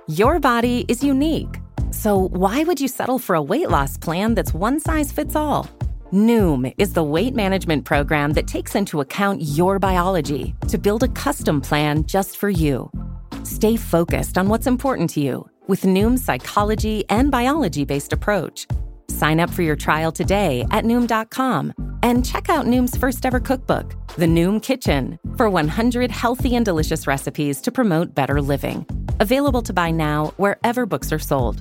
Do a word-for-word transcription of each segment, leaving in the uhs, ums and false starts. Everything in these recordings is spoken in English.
Your body is unique. So why would you settle for a weight loss plan that's one size fits all? Noom is the weight management program that takes into account your biology to build a custom plan just for you. Stay focused on what's important to you with Noom's psychology and biology-based approach. Sign up for your trial today at Noom dot com and check out Noom's first ever cookbook, The Noom Kitchen, for one hundred healthy and delicious recipes to promote better living. Available to buy now wherever books are sold.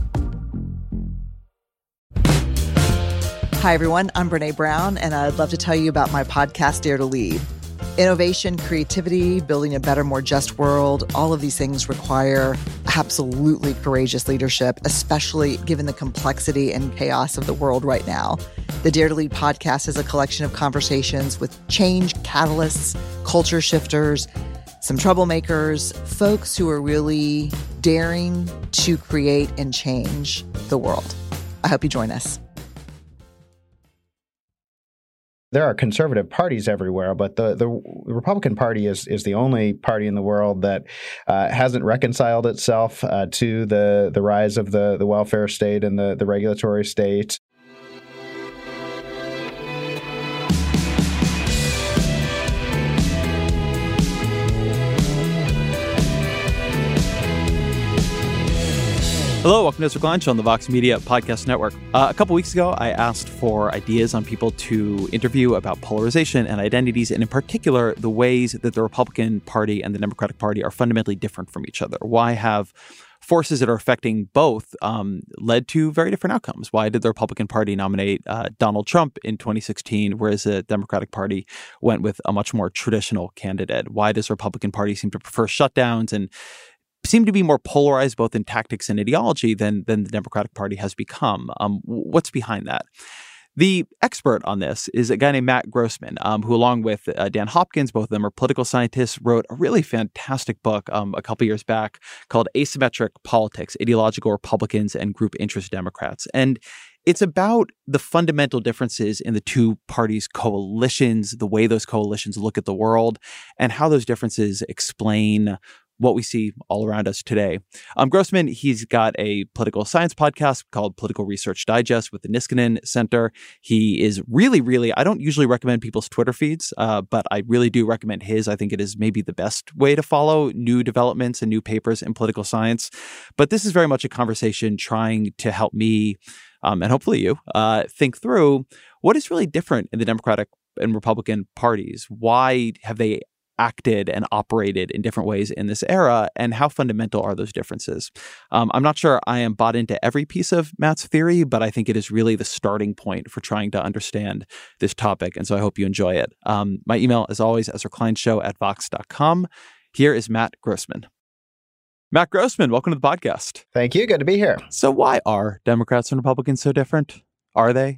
Hi, everyone. I'm Brene Brown, and I'd love to tell you about my podcast, Dare to Lead. Innovation, creativity, building a better, more just world, all of these things require absolutely courageous leadership, especially given the complexity and chaos of the world right now. The Dare to Lead podcast is a collection of conversations with change catalysts, culture shifters, some troublemakers, folks who are really daring to create and change the world. I hope you join us. There are conservative parties everywhere, but the, the Republican Party is is the only party in the world that uh, hasn't reconciled itself uh, to the, the rise of the, the welfare state and the, the regulatory state. Hello, welcome to This Week Lunch on the Vox Media Podcast Network. Uh, a couple weeks ago, I asked for ideas on people to interview about polarization and identities, and in particular, the ways that the Republican Party and the Democratic Party are fundamentally different from each other. Why have forces that are affecting both um, led to very different outcomes? Why did the Republican Party nominate uh, Donald Trump in twenty sixteen, whereas the Democratic Party went with a much more traditional candidate? Why does the Republican Party seem to prefer shutdowns and seem to be more polarized both in tactics and ideology than than the Democratic Party has become? Um, what's behind that? The expert on this is a guy named Matt Grossman, um, who, along with uh, Dan Hopkins, both of them are political scientists, wrote a really fantastic book um, a couple years back called Asymmetric Politics, Ideological Republicans and Group Interest Democrats. And it's about the fundamental differences in the two parties' coalitions, the way those coalitions look at the world, and how those differences explain what we see all around us today. Um, Grossman, he's got a political science podcast called Political Research Digest with the Niskanen Center. He is really, really, I don't usually recommend people's Twitter feeds, uh, but I really do recommend his. I think it is maybe the best way to follow new developments and new papers in political science. But this is very much a conversation trying to help me, um, and hopefully you, uh, think through what is really different in the Democratic and Republican parties. Why have they acted and operated in different ways in this era, and how fundamental are those differences? Um, I'm not sure I am bought into every piece of Matt's theory, but I think it is really the starting point for trying to understand this topic, and so I hope you enjoy it. Um, my email, as always, ezrakleinshow at vox dot com. Here is Matt Grossman. Matt Grossman, welcome to the podcast. Thank you. Good to be here. So why are Democrats and Republicans so different? Are they?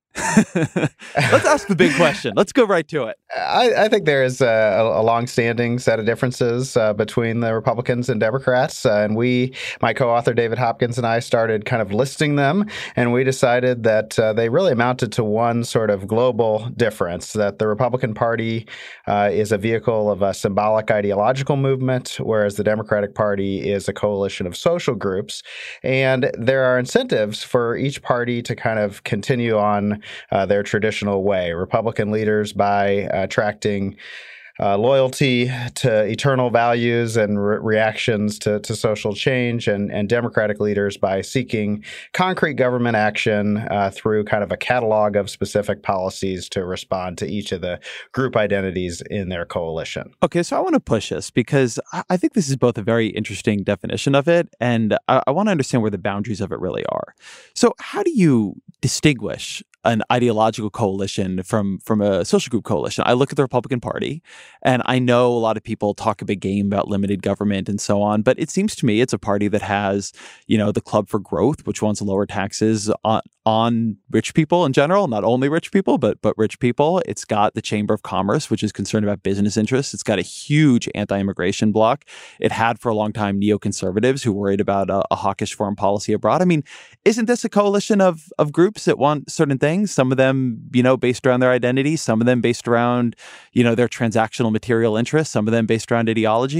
Let's ask the big question. Let's go right to it. I, I think there is a, a long-standing set of differences uh, between the Republicans and Democrats. Uh, and we, my co-author David Hopkins and I, started kind of listing them. And we decided that uh, they really amounted to one sort of global difference, that the Republican Party uh, is a vehicle of a symbolic ideological movement, whereas the Democratic Party is a coalition of social groups. And there are incentives for each party to kind of continue on Uh, their traditional way. Republican leaders by uh, attracting uh, loyalty to eternal values and re- reactions to, to social change, and, and Democratic leaders by seeking concrete government action uh, through kind of a catalog of specific policies to respond to each of the group identities in their coalition. Okay, so I want to push this because I think this is both a very interesting definition of it, and I, I want to understand where the boundaries of it really are. So how do you distinguish an ideological coalition from from a social group coalition? I look at the Republican Party, and I know a lot of people talk a big game about limited government and so on, but it seems to me it's a party that has, you know, the Club for Growth, which wants to lower taxes on, on rich people in general, not only rich people, but but rich people. It's got the Chamber of Commerce, which is concerned about business interests. It's got a huge anti-immigration bloc. It had for a long time neoconservatives who worried about a, a hawkish foreign policy abroad. I mean, isn't this a coalition of of groups that want certain things? Some of them, you know, based around their identity, some of them based around, you know, their transactional material interests, some of them based around ideology?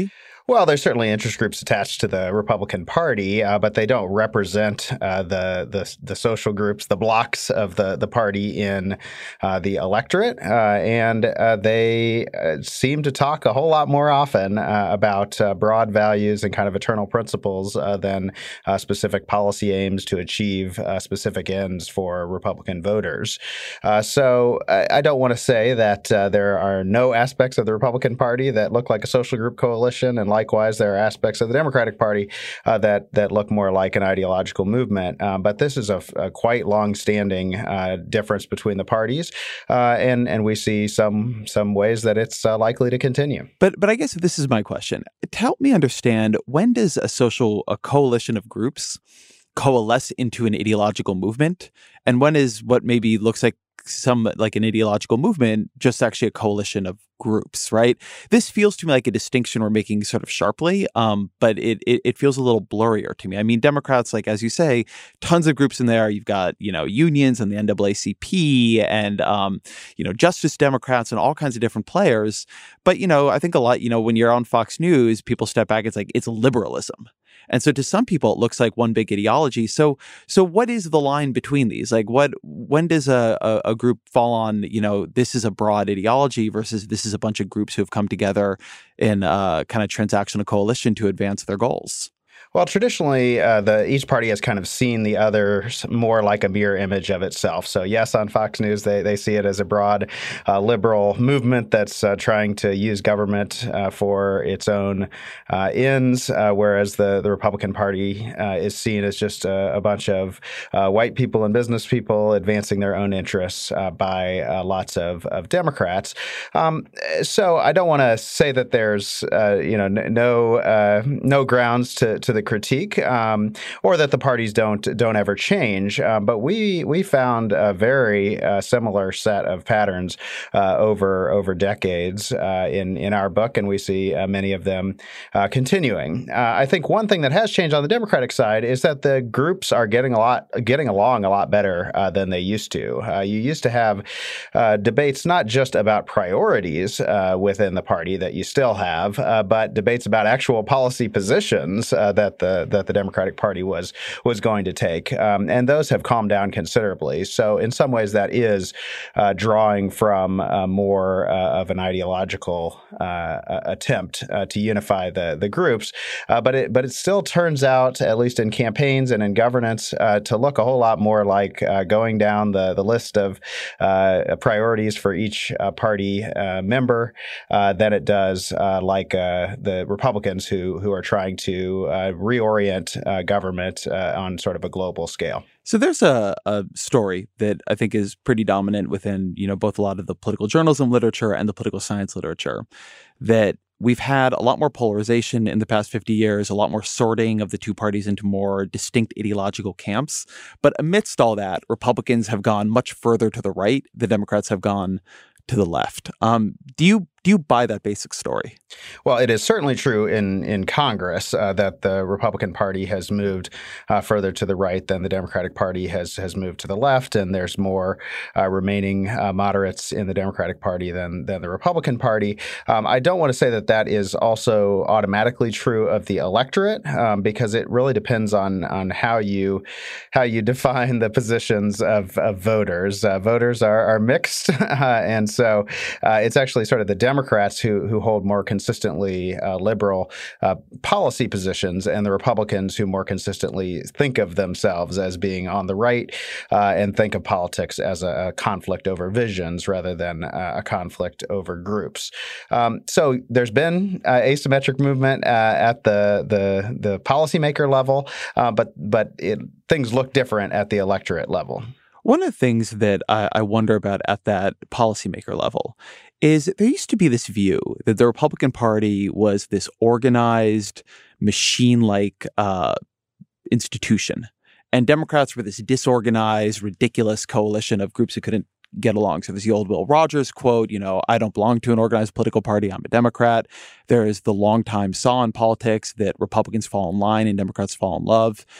Well, there's certainly interest groups attached to the Republican Party, uh, but they don't represent uh, the, the the social groups, the blocs of the, the party in uh, the electorate. Uh, and uh, they uh, seem to talk a whole lot more often uh, about uh, broad values and kind of eternal principles uh, than uh, specific policy aims to achieve uh, specific ends for Republican voters. Uh, so I, I don't want to say that uh, there are no aspects of the Republican Party that look like a social group coalition, and likewise, there are aspects of the Democratic Party uh, that that look more like an ideological movement. Um, but this is a, a quite long-standing uh, difference between the parties, uh, and and we see some some ways that it's uh, likely to continue. But but I guess this is my question. To help me understand, when does a social a coalition of groups coalesce into an ideological movement, and when is what maybe looks like some like an ideological movement just actually a coalition of groups, right? This feels to me like a distinction we're making sort of sharply, um, but it, it it feels a little blurrier to me. I mean, Democrats, like as you say, tons of groups in there. You've got, you know, unions and the N double A C P and, um, you know, Justice Democrats and all kinds of different players. But, you know, I think a lot, you know, when you're on Fox News, people step back, it's like, it's liberalism. And so to some people, it looks like one big ideology. So so what is the line between these? Like what when does a, a, a group fall on, you know, this is a broad ideology versus this is a bunch of groups who have come together in a kind of transactional coalition to advance their goals? Well, traditionally, uh, the each party has kind of seen the others more like a mirror image of itself. So, yes, on Fox News, they, they see it as a broad uh, liberal movement that's uh, trying to use government uh, for its own uh, ends, uh, whereas the, the Republican Party uh, is seen as just a, a bunch of uh, white people and business people advancing their own interests uh, by uh, lots of, of Democrats. Um, so, I don't want to say that there's uh, you know no uh, no grounds to to the critique, um, or that the parties don't don't ever change. Um, but we we found a very uh, similar set of patterns uh, over over decades uh, in in our book, and we see uh, many of them uh, continuing. Uh, I think one thing that has changed on the Democratic side is that the groups are getting a lot getting along a lot better uh, than they used to. Uh, you used to have uh, debates not just about priorities uh, within the party that you still have, uh, but debates about actual policy positions uh, that the that the Democratic Party was was going to take, um, and those have calmed down considerably. So, in some ways, that is uh, drawing from uh, more uh, of an ideological uh, attempt uh, to unify the the groups. Uh, but it but it still turns out, at least in campaigns and in governance, uh, to look a whole lot more like uh, going down the the list of uh, priorities for each uh, party uh, member uh, than it does uh, like uh, the Republicans who who are trying to uh, reorient uh, government uh, on sort of a global scale. So there's a, a story that I think is pretty dominant within, you know, both a lot of the political journalism literature and the political science literature, that we've had a lot more polarization in the past fifty years, a lot more sorting of the two parties into more distinct ideological camps. But amidst all that, Republicans have gone much further to the right. The Democrats have gone to the left. Um, do you do you buy that basic story? Well, it is certainly true in in Congress uh, that the Republican Party has moved uh, further to the right than the Democratic Party has has moved to the left, and there's more uh, remaining uh, moderates in the Democratic Party than than the Republican Party. Um, I don't want to say that that is also automatically true of the electorate, um, because it really depends on on how you how you define the positions of, of voters. Uh, voters are are mixed, uh, and so uh, it's actually sort of the Democrats who who hold more consistently uh, liberal uh, policy positions, and the Republicans who more consistently think of themselves as being on the right uh, and think of politics as a, a conflict over visions rather than uh, a conflict over groups. Um, so there's been uh, asymmetric movement uh, at the the the policymaker level, uh, but but it, things look different at the electorate level. One of the things that I, I wonder about at that policymaker level is there used to be this view that the Republican Party was this organized, machine-like uh, institution, and Democrats were this disorganized, ridiculous coalition of groups who couldn't get along. So there's the old Will Rogers quote, you know, I don't belong to an organized political party, I'm a Democrat. There is the longtime saw in politics that Republicans fall in line and Democrats fall in love.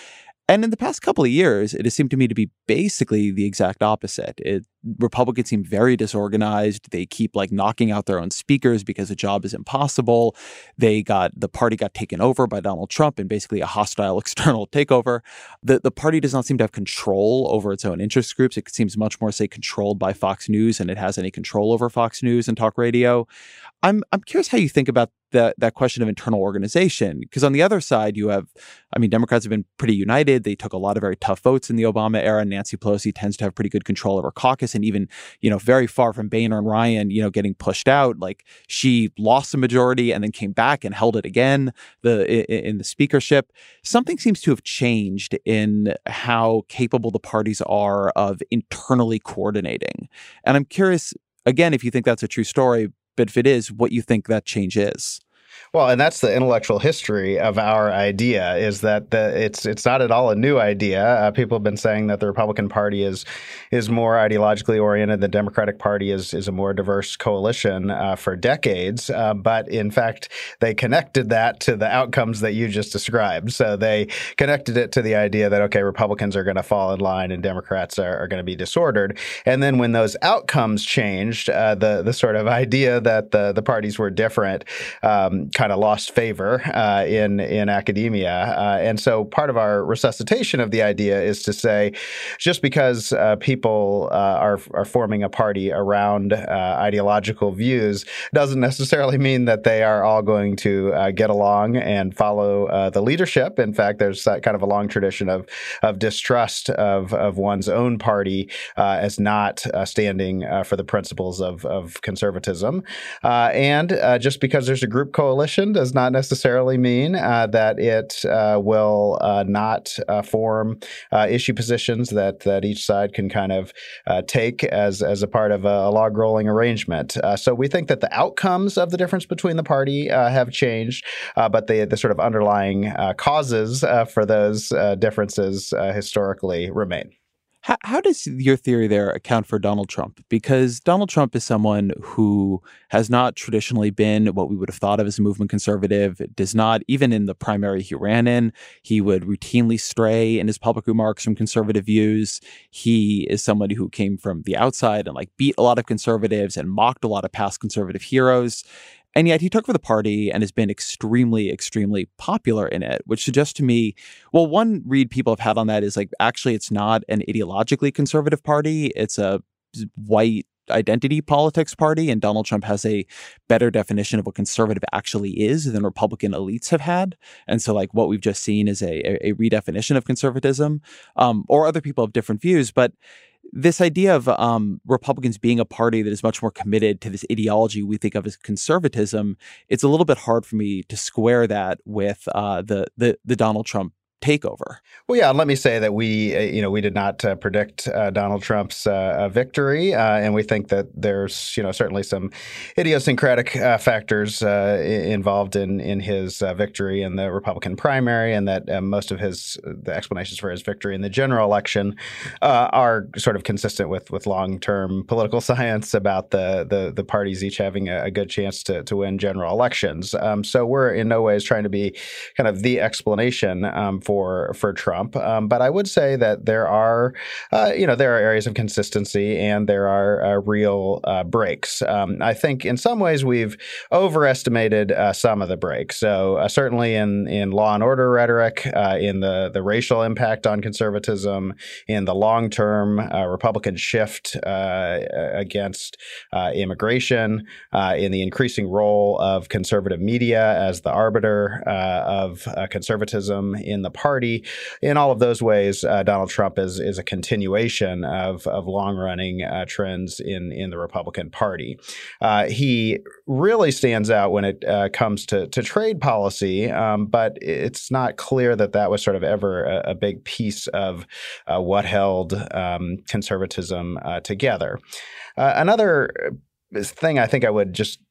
And in the past couple of years, it has seemed to me to be basically the exact opposite. It, Republicans seem very disorganized. They keep like knocking out their own speakers because the job is impossible. They got the party got taken over by Donald Trump in basically a hostile external takeover. The the party does not seem to have control over its own interest groups. It seems much more, say, controlled by Fox News than it has any control over Fox News and talk radio. I'm I'm curious how you think about that that question of internal organization, because on the other side you have, I mean, Democrats have been pretty united. They took a lot of very tough votes in the Obama era. Nancy Pelosi tends to have pretty good control over caucus, and even, you know, very far from Boehner and Ryan, you know, getting pushed out. Like, she lost the majority and then came back and held it again the in the speakership. Something seems to have changed in how capable the parties are of internally coordinating. And I'm curious, again, if you think that's a true story, but if it is, what you think that change is. Well, and that's the intellectual history of our idea, is that the, it's it's not at all a new idea. Uh, people have been saying that the Republican Party is is more ideologically oriented. The Democratic Party is is a more diverse coalition uh, for decades. Uh, but in fact, they connected that to the outcomes that you just described. So they connected it to the idea that, okay, Republicans are going to fall in line and Democrats are, are going to be disordered. And then when those outcomes changed, uh, the the sort of idea that the the parties were different um, kind of lost favor uh, in in academia. Uh, and so part of our resuscitation of the idea is to say, just because uh, people uh, are are forming a party around uh, ideological views doesn't necessarily mean that they are all going to uh, get along and follow uh, the leadership. In fact, there's that kind of a long tradition of of distrust of of one's own party uh, as not uh, standing uh, for the principles of of conservatism. Uh, and uh, just because there's a group coalition does not necessarily mean uh, that it uh, will uh, not uh, form uh, issue positions that that each side can kind of uh, take as as a part of a, a log rolling arrangement. Uh, so we think that the outcomes of the difference between the party uh, have changed, uh, but the the sort of underlying uh, causes uh, for those uh, differences uh, historically remain. How, how does your theory there account for Donald Trump? Because Donald Trump is someone who has not traditionally been what we would have thought of as a movement conservative, does not, even in the primary he ran in, he would routinely stray in his public remarks from conservative views. He is somebody who came from the outside and like beat a lot of conservatives and mocked a lot of past conservative heroes. And yet he took over the party and has been extremely, extremely popular in it, which suggests to me, well, one read people have had on that is like, actually, it's not an ideologically conservative party. It's a white identity politics party. And Donald Trump has a better definition of what conservative actually is than Republican elites have had. And so like what we've just seen is a, a, a redefinition of conservatism, um, or other people have different views. But this idea of um, Republicans being a party that is much more committed to this ideology we think of as conservatism, it's a little bit hard for me to square that with uh, the, the the Donald Trump takeover. Well, yeah, let me say that we, uh, you know, we did not uh, predict uh, Donald Trump's uh, victory, uh, and we think that there's, you know, certainly some idiosyncratic uh, factors uh, involved in in his uh, victory in the Republican primary, and that uh, most of his the explanations for his victory in the general election uh, are sort of consistent with with long-term political science about the the, the parties each having a, a good chance to to win general elections. Um, so we're in no ways trying to be kind of the explanation um, for for Trump, um, but I would say that there are, uh, you know, there are areas of consistency and there are uh, real uh, breaks. Um, I think in some ways we've overestimated uh, some of the breaks. So uh, certainly in in law and order rhetoric, uh, in the the racial impact on conservatism, in the long term uh, Republican shift uh, against uh, immigration, uh, in the increasing role of conservative media as the arbiter uh, of uh, conservatism in the party. In all of those ways, uh, Donald Trump is is a continuation of of long-running uh, trends in in the Republican Party. Uh, he really stands out when it uh, comes to to trade policy, um, but it's not clear that that was sort of ever a, a big piece of uh, what held um, conservatism uh, together. Uh, another thing I think I would just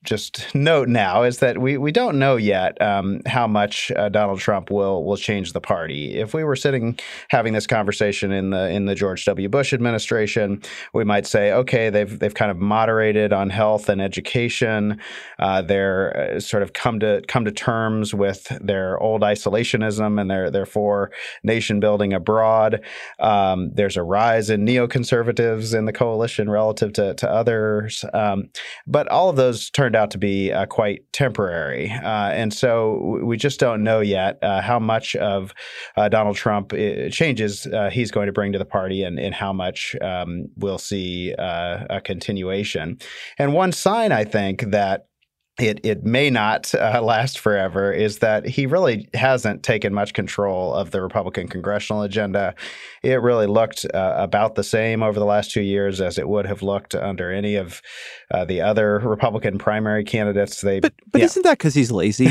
just note now is that we, we don't know yet um, how much uh, Donald Trump will will change the party. If we were sitting having this conversation in the in the George W. Bush administration, we might say, okay, they've they've kind of moderated on health and education. Uh, they're uh, sort of come to come to terms with their old isolationism and their therefore nation building abroad. Um, there's a rise in neoconservatives in the coalition relative to to others, um, but all of those turned out to be uh, quite temporary. Uh, and so we just don't know yet uh, how much of uh, Donald Trump uh, changes uh, he's going to bring to the party and, and how much um, we'll see uh, a continuation. And one sign, I think, that It it may not uh, last forever is that he really hasn't taken much control of the Republican congressional agenda. It really looked uh, about the same over the last two years as it would have looked under any of uh, the other Republican primary candidates. They, but but yeah. isn't that because he's lazy?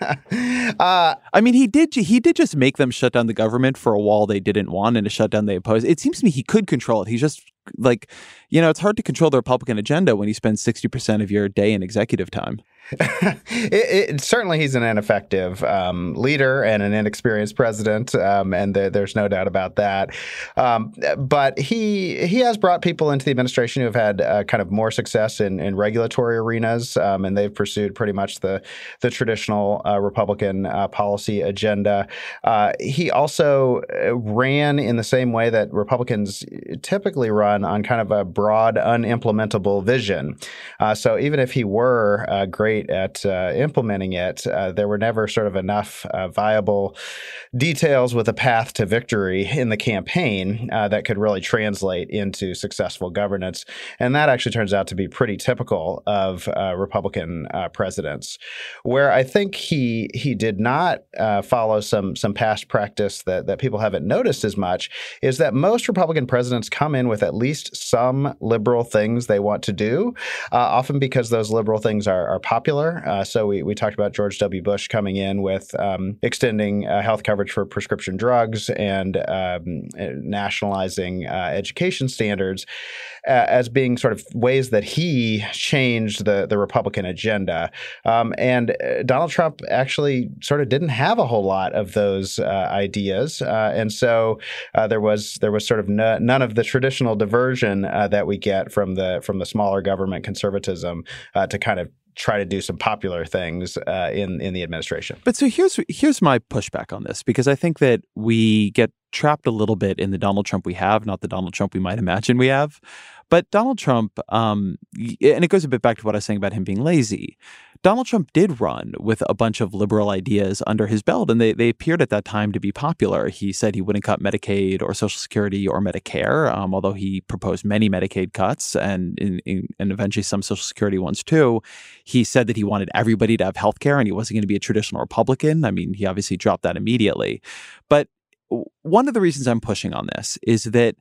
uh, I mean, he did he did just make them shut down the government for a wall they didn't want and a shutdown they opposed. It seems to me he could control it. He's just like, you know, it's hard to control the Republican agenda when you spend sixty percent of your day in executive time. it, it, certainly, he's an ineffective um, leader and an inexperienced president, um, and there, there's no doubt about that. Um, but he he has brought people into the administration who have had uh, kind of more success in, in regulatory arenas, um, and they've pursued pretty much the the traditional uh, Republican uh, policy agenda. Uh, he also ran in the same way that Republicans typically run, on kind of a broad, unimplementable vision. Uh, so even if he were uh, great at uh, implementing it, uh, there were never sort of enough uh, viable details with a path to victory in the campaign uh, that could really translate into successful governance. And that actually turns out to be pretty typical of uh, Republican uh, presidents. Where I think he he did not uh, follow some some past practice that, that people haven't noticed as much is that most Republican presidents come in with at least some liberal things they want to do, uh, often because those liberal things are, are popular. Uh, so we, we talked about George W. Bush coming in with um, extending uh, health coverage for prescription drugs and um, nationalizing uh, education standards uh, as being sort of ways that he changed the, the Republican agenda. Um, and uh, Donald Trump actually sort of didn't have a whole lot of those uh, ideas. Uh, and so uh, there was there was sort of no, none of the traditional diversion uh, that we get from the from the smaller government conservatism uh, to kind of try to do some popular things uh, in in the administration. But so here's here's my pushback on this, because I think that we get trapped a little bit in the Donald Trump we have, not the Donald Trump we might imagine we have. But Donald Trump, um, and it goes a bit back to what I was saying about him being lazy. Donald Trump did run with a bunch of liberal ideas under his belt, and they, they appeared at that time to be popular. He said he wouldn't cut Medicaid or Social Security or Medicare, um, although he proposed many Medicaid cuts and in, in, and eventually some Social Security ones too. He said that he wanted everybody to have health care and he wasn't going to be a traditional Republican. I mean, he obviously dropped that immediately. But one of the reasons I'm pushing on this is that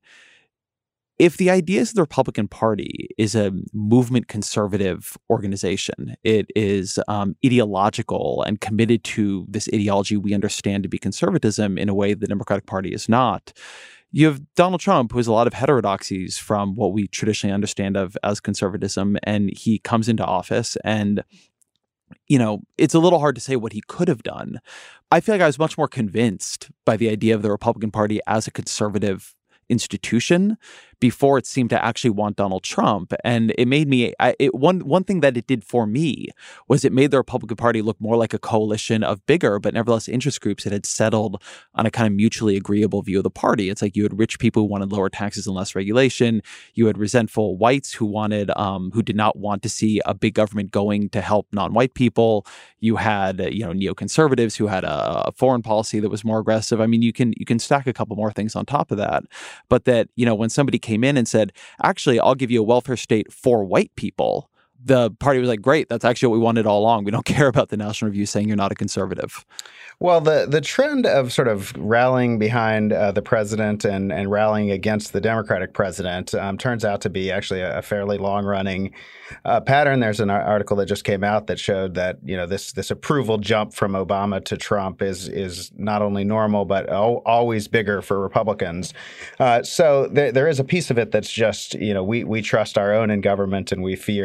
if the ideas of the Republican Party is a movement conservative organization, it is um, ideological and committed to this ideology we understand to be conservatism in a way the Democratic Party is not. You have Donald Trump, who has a lot of heterodoxies from what we traditionally understand of as conservatism, and he comes into office and you know, it's a little hard to say what he could have done. I feel like I was much more convinced by the idea of the Republican Party as a conservative institution before it seemed to actually want Donald Trump. And it made me, I, it, one one thing that it did for me was it made the Republican Party look more like a coalition of bigger, but nevertheless interest groups that had settled on a kind of mutually agreeable view of the party. It's like you had rich people who wanted lower taxes and less regulation. You had resentful whites who wanted, um, who did not want to see a big government going to help non-white people. You had, you know, neoconservatives who had a, a foreign policy that was more aggressive. I mean, you can you can stack a couple more things on top of that. But that, you know, when somebody came in and said, actually, I'll give you a welfare state for white people, the party was like, great, that's actually what we wanted all along. We don't care about the National Review saying you're not a conservative. Well, the the trend of sort of rallying behind uh, the president and, and rallying against the Democratic president um, turns out to be actually a, a fairly long-running uh, pattern. There's an article that just came out that showed that, you know, this this approval jump from Obama to Trump is is not only normal, but o- always bigger for Republicans. Uh, so there, there is a piece of it that's just, you know, we, we trust our own in government and we fear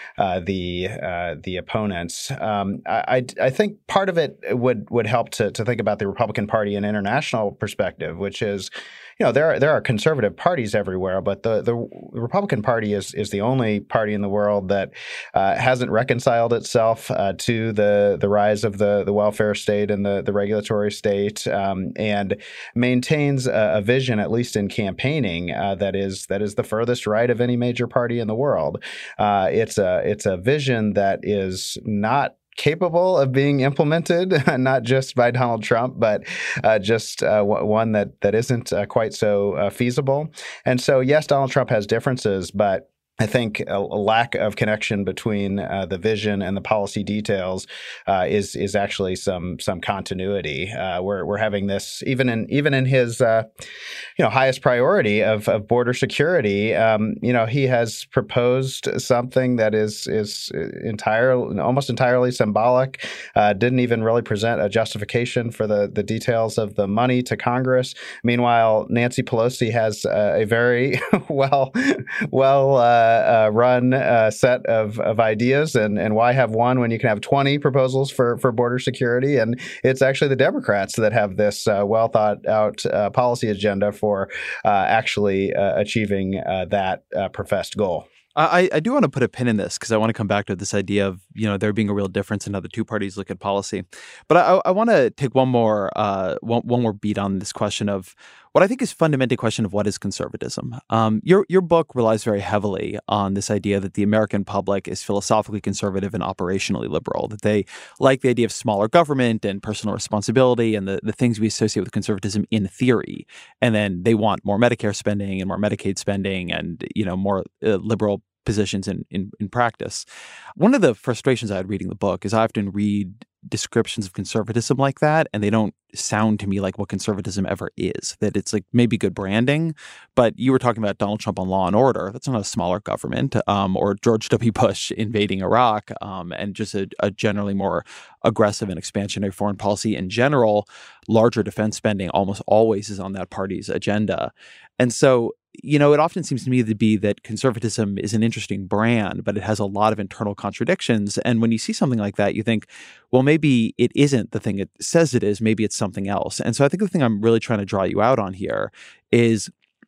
uh, the uh, the opponents. Um, I, I think part of it would would help to to think about the Republican Party in international perspective, which is, you know, there are, there are conservative parties everywhere, but the, the Republican Party is is the only party in the world that uh, hasn't reconciled itself uh, to the the rise of the the welfare state and the the regulatory state, um, and maintains a, a vision, at least in campaigning, uh, that is that is the furthest right of any major party in the world. Uh, it's a it's a vision that is not capable of being implemented, not just by Donald Trump, but uh, just uh, w- one that that isn't uh, quite so uh, feasible. And so, yes, Donald Trump has differences, but I think a, a lack of connection between uh, the vision and the policy details uh, is is actually some some continuity. Uh, we're we're having this even in even in his uh, you know highest priority of, of border security. Um, you know, he has proposed something that is is entirely almost entirely symbolic. Uh, didn't even really present a justification for the the details of the money to Congress. Meanwhile, Nancy Pelosi has uh, a very well well. Uh, Uh, run uh, set of, of ideas, and, and why have one when you can have twenty proposals for, for border security? And it's actually the Democrats that have this uh, well thought out uh, policy agenda for uh, actually uh, achieving uh, that uh, professed goal. I, I do want to put a pin in this because I want to come back to this idea of, you know, there being a real difference in how the two parties look at policy. But I, I want to take one more uh, one, one more beat on this question of what I think is fundamentally a question of what is conservatism. Um, your your book relies very heavily on this idea that the American public is philosophically conservative and operationally liberal, that they like the idea of smaller government and personal responsibility and the, the things we associate with conservatism in theory. And then they want more Medicare spending and more Medicaid spending and, you know, more uh, liberal positions in, in in practice. One of the frustrations I had reading the book is I often read descriptions of conservatism like that, and they don't sound to me like what conservatism ever is. That it's like maybe good branding, but you were talking about Donald Trump on Law and Order. That's not a smaller government, um, or George W. Bush invading Iraq, um, and just a, a generally more aggressive and expansionary foreign policy in general. Larger defense spending almost always is on that party's agenda. And so, you know, it often seems to me to be that conservatism is an interesting brand, but it has a lot of internal contradictions. And when you see something like that, you think, well, maybe it isn't the thing it says it is. Maybe it's something else. And so I think the thing I'm really trying to draw you out on here is,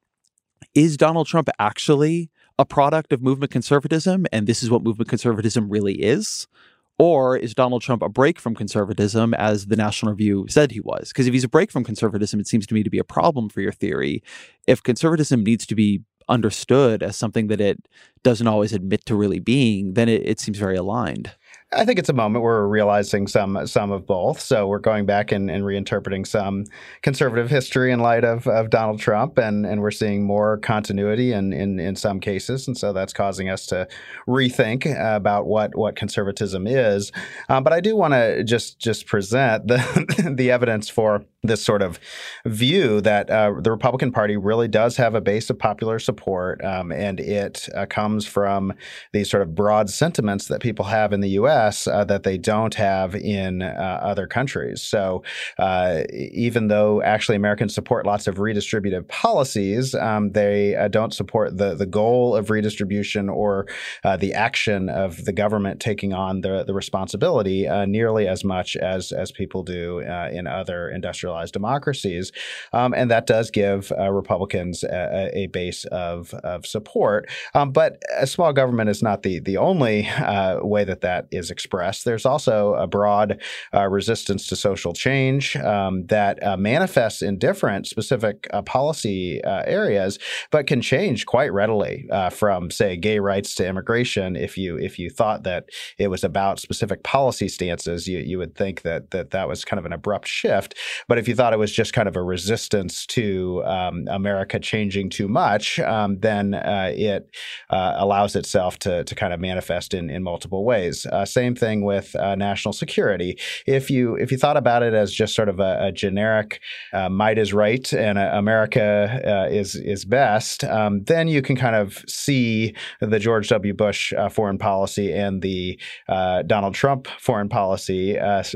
is Donald Trump actually a product of movement conservatism? And this is what movement conservatism really is? Or is Donald Trump a break from conservatism, as the National Review said he was? Because if he's a break from conservatism, it seems to me to be a problem for your theory. If conservatism needs to be understood as something that it doesn't always admit to really being, then it, it seems very aligned. I think it's a moment where we're realizing some some of both. So we're going back and, and reinterpreting some conservative history in light of, of Donald Trump, and, and we're seeing more continuity in, in, in some cases. And so that's causing us to rethink about what, what conservatism is. Um, but I do want to just just present the the evidence for this sort of view that uh, the Republican Party really does have a base of popular support, um, and it uh, comes from these sort of broad sentiments that people have in the U S uh, that they don't have in uh, other countries. So uh, even though actually Americans support lots of redistributive policies, um, they uh, don't support the the goal of redistribution or uh, the action of the government taking on the the responsibility uh, nearly as much as as people do uh, in other industrialized democracies. Um, and that does give uh, Republicans a, a base of, of support. Um, but a small government is not the, the only uh, way that that is expressed. There's also a broad uh, resistance to social change um, that uh, manifests in different specific uh, policy uh, areas, but can change quite readily uh, from, say, gay rights to immigration. If you if you thought that it was about specific policy stances, you, you would think that, that that was kind of an abrupt shift. But if you thought it was just kind of a resistance to um, America changing too much, um, then uh, it uh, allows itself to, to kind of manifest in, in multiple ways. Uh, same thing with uh, national security. If you if you thought about it as just sort of a, a generic uh, might is right and uh, America uh, is is best, um, then you can kind of see the George W. Bush uh, foreign policy and the uh, Donald Trump foreign policy uh, uh,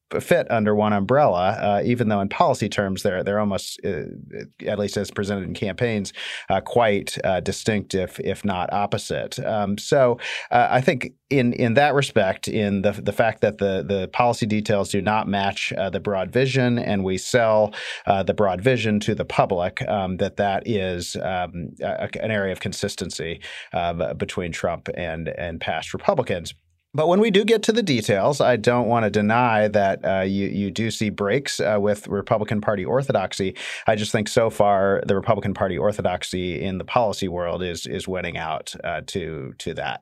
fit under one umbrella, uh, even though in policy terms they're they're almost, uh, at least as presented in campaigns, uh, quite uh, distinct, if if not opposite. Um, so uh, I think in in that respect, in the the fact that the the policy details do not match uh, the broad vision, and we sell uh, the broad vision to the public, um, that that is um, a, an area of consistency uh, between Trump and and past Republicans. But when we do get to the details, I don't want to deny that uh, you you do see breaks uh, with Republican Party orthodoxy. I just think so far the Republican Party orthodoxy in the policy world is is winning out uh, to to that.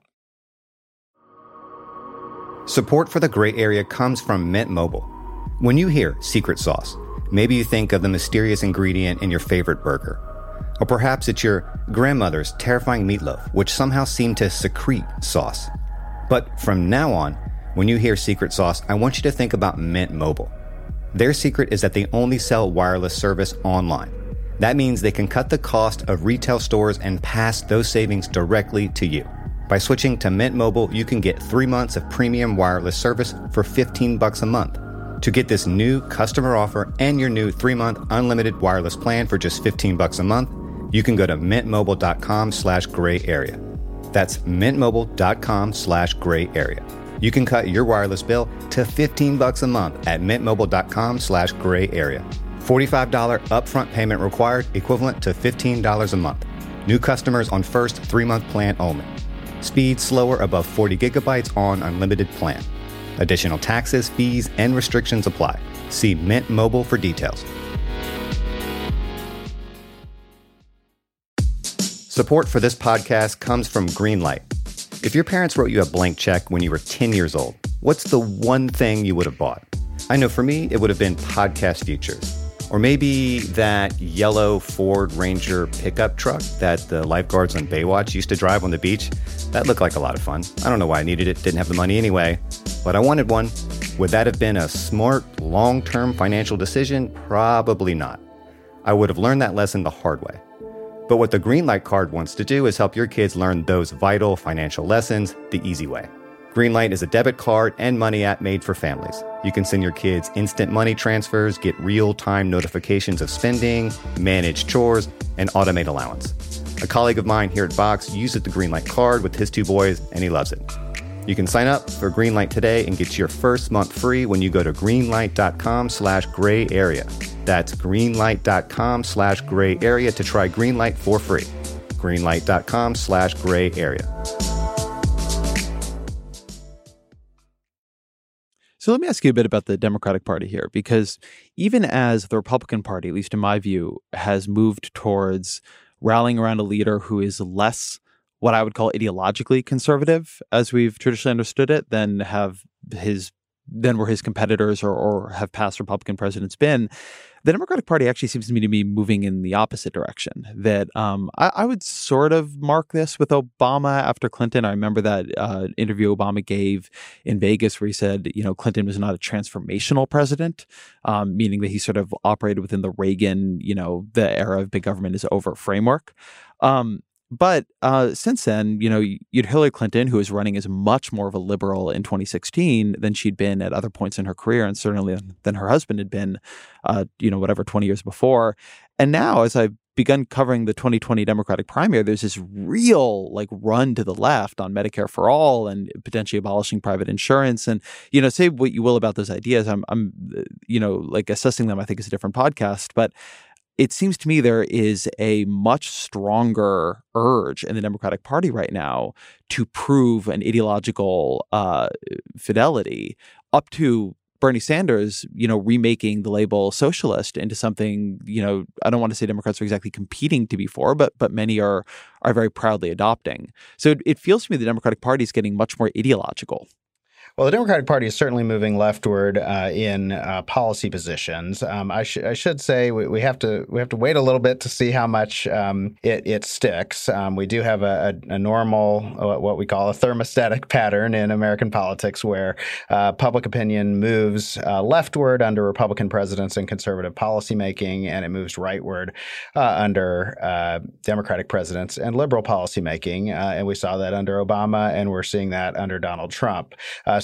Support for the Gray Area comes from Mint Mobile. When you hear secret sauce, maybe you think of the mysterious ingredient in your favorite burger. Or perhaps it's your grandmother's terrifying meatloaf, which somehow seemed to secrete sauce. But from now on, when you hear secret sauce, I want you to think about Mint Mobile. Their secret is that they only sell wireless service online. That means they can cut the cost of retail stores and pass those savings directly to you. By switching to Mint Mobile, you can get three months of premium wireless service for fifteen bucks a month. To get this new customer offer and your new three-month unlimited wireless plan for just fifteen bucks a month, you can go to mintmobile.com slash gray area. That's mintmobile.com slash gray area. You can cut your wireless bill to fifteen bucks a month at mintmobile.com slash gray area. forty-five dollars upfront payment required, equivalent to fifteen dollars a month. New customers on first three-month plan only. Speed slower above forty gigabytes on unlimited plan. Additional taxes, fees, and restrictions apply. See Mint Mobile for details. Support for this podcast comes from Greenlight. If your parents wrote you a blank check when you were ten years old, what's the one thing you would have bought? I know for me, it would have been podcast features. Or maybe that yellow Ford Ranger pickup truck that the lifeguards on Baywatch used to drive on the beach. That looked like a lot of fun. I don't know why I needed it, didn't have the money anyway, but I wanted one. Would that have been a smart, long-term financial decision? Probably not. I would have learned that lesson the hard way. But what the Greenlight card wants to do is help your kids learn those vital financial lessons the easy way. Greenlight is a debit card and money app made for families. You can send your kids instant money transfers, get real-time notifications of spending, manage chores, and automate allowance. A colleague of mine here at Vox uses the Greenlight card with his two boys, and he loves it. You can sign up for Greenlight today and get your first month free when you go to greenlight.com slash gray area. That's greenlight.com slash gray area to try Greenlight for free. Greenlight.com slash gray area. So let me ask you a bit about the Democratic Party here, because even as the Republican Party, at least in my view, has moved towards rallying around a leader who is less what I would call ideologically conservative, as we've traditionally understood it, than have his than were his competitors or, or have past Republican presidents been, the Democratic Party actually seems to me to be moving in the opposite direction. That um, I, I would sort of mark this with Obama after Clinton. I remember that uh, interview Obama gave in Vegas where he said, you know, Clinton was not a transformational president, um, meaning that he sort of operated within the Reagan, you know, the era of big government is over framework. Um, But uh, since then, you know, you had Hillary Clinton, who was running as much more of a liberal in twenty sixteen than she'd been at other points in her career, and certainly than her husband had been, uh, you know, whatever, twenty years before. And now, as I've begun covering the twenty twenty Democratic primary, there's this real like run to the left on Medicare for all and potentially abolishing private insurance. And, you know, say what you will about those ideas. I'm, I'm, you know, like assessing them, I think is a different podcast, but it seems to me there is a much stronger urge in the Democratic Party right now to prove an ideological uh, fidelity, up to Bernie Sanders, you know, remaking the label socialist into something, you know, I don't want to say Democrats are exactly competing to be for, but but many are are very proudly adopting. So it, it feels to me the Democratic Party is getting much more ideological. Well, the Democratic Party is certainly moving leftward uh, in uh, policy positions. Um, I, sh- I should say we, we have to we have to wait a little bit to see how much um, it, it sticks. Um, we do have a, a, a normal, uh, what we call a thermostatic pattern in American politics, where uh, public opinion moves uh, leftward under Republican presidents and conservative policymaking, and it moves rightward uh, under uh, Democratic presidents and liberal policymaking. Uh, and we saw that under Obama, and we're seeing that under Donald Trump. Uh,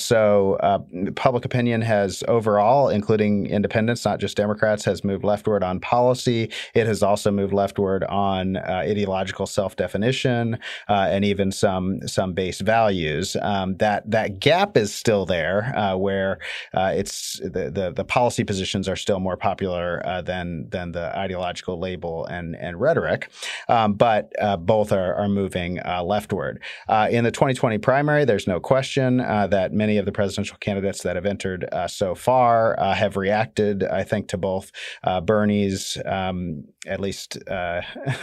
so uh, public opinion has overall, including independents, not just Democrats, has moved leftward on policy. It has also moved leftward on uh, ideological self-definition uh, and even some some base values. Um, that that gap is still there, uh, where uh, it's the, the the policy positions are still more popular uh, than than the ideological label and and rhetoric, um, but uh, both are are moving uh, leftward. Uh, in the twenty twenty primary, there's no question uh, that many of the presidential candidates that have entered uh, so far uh, have reacted, I think, to both uh, Bernie's, um, at least uh,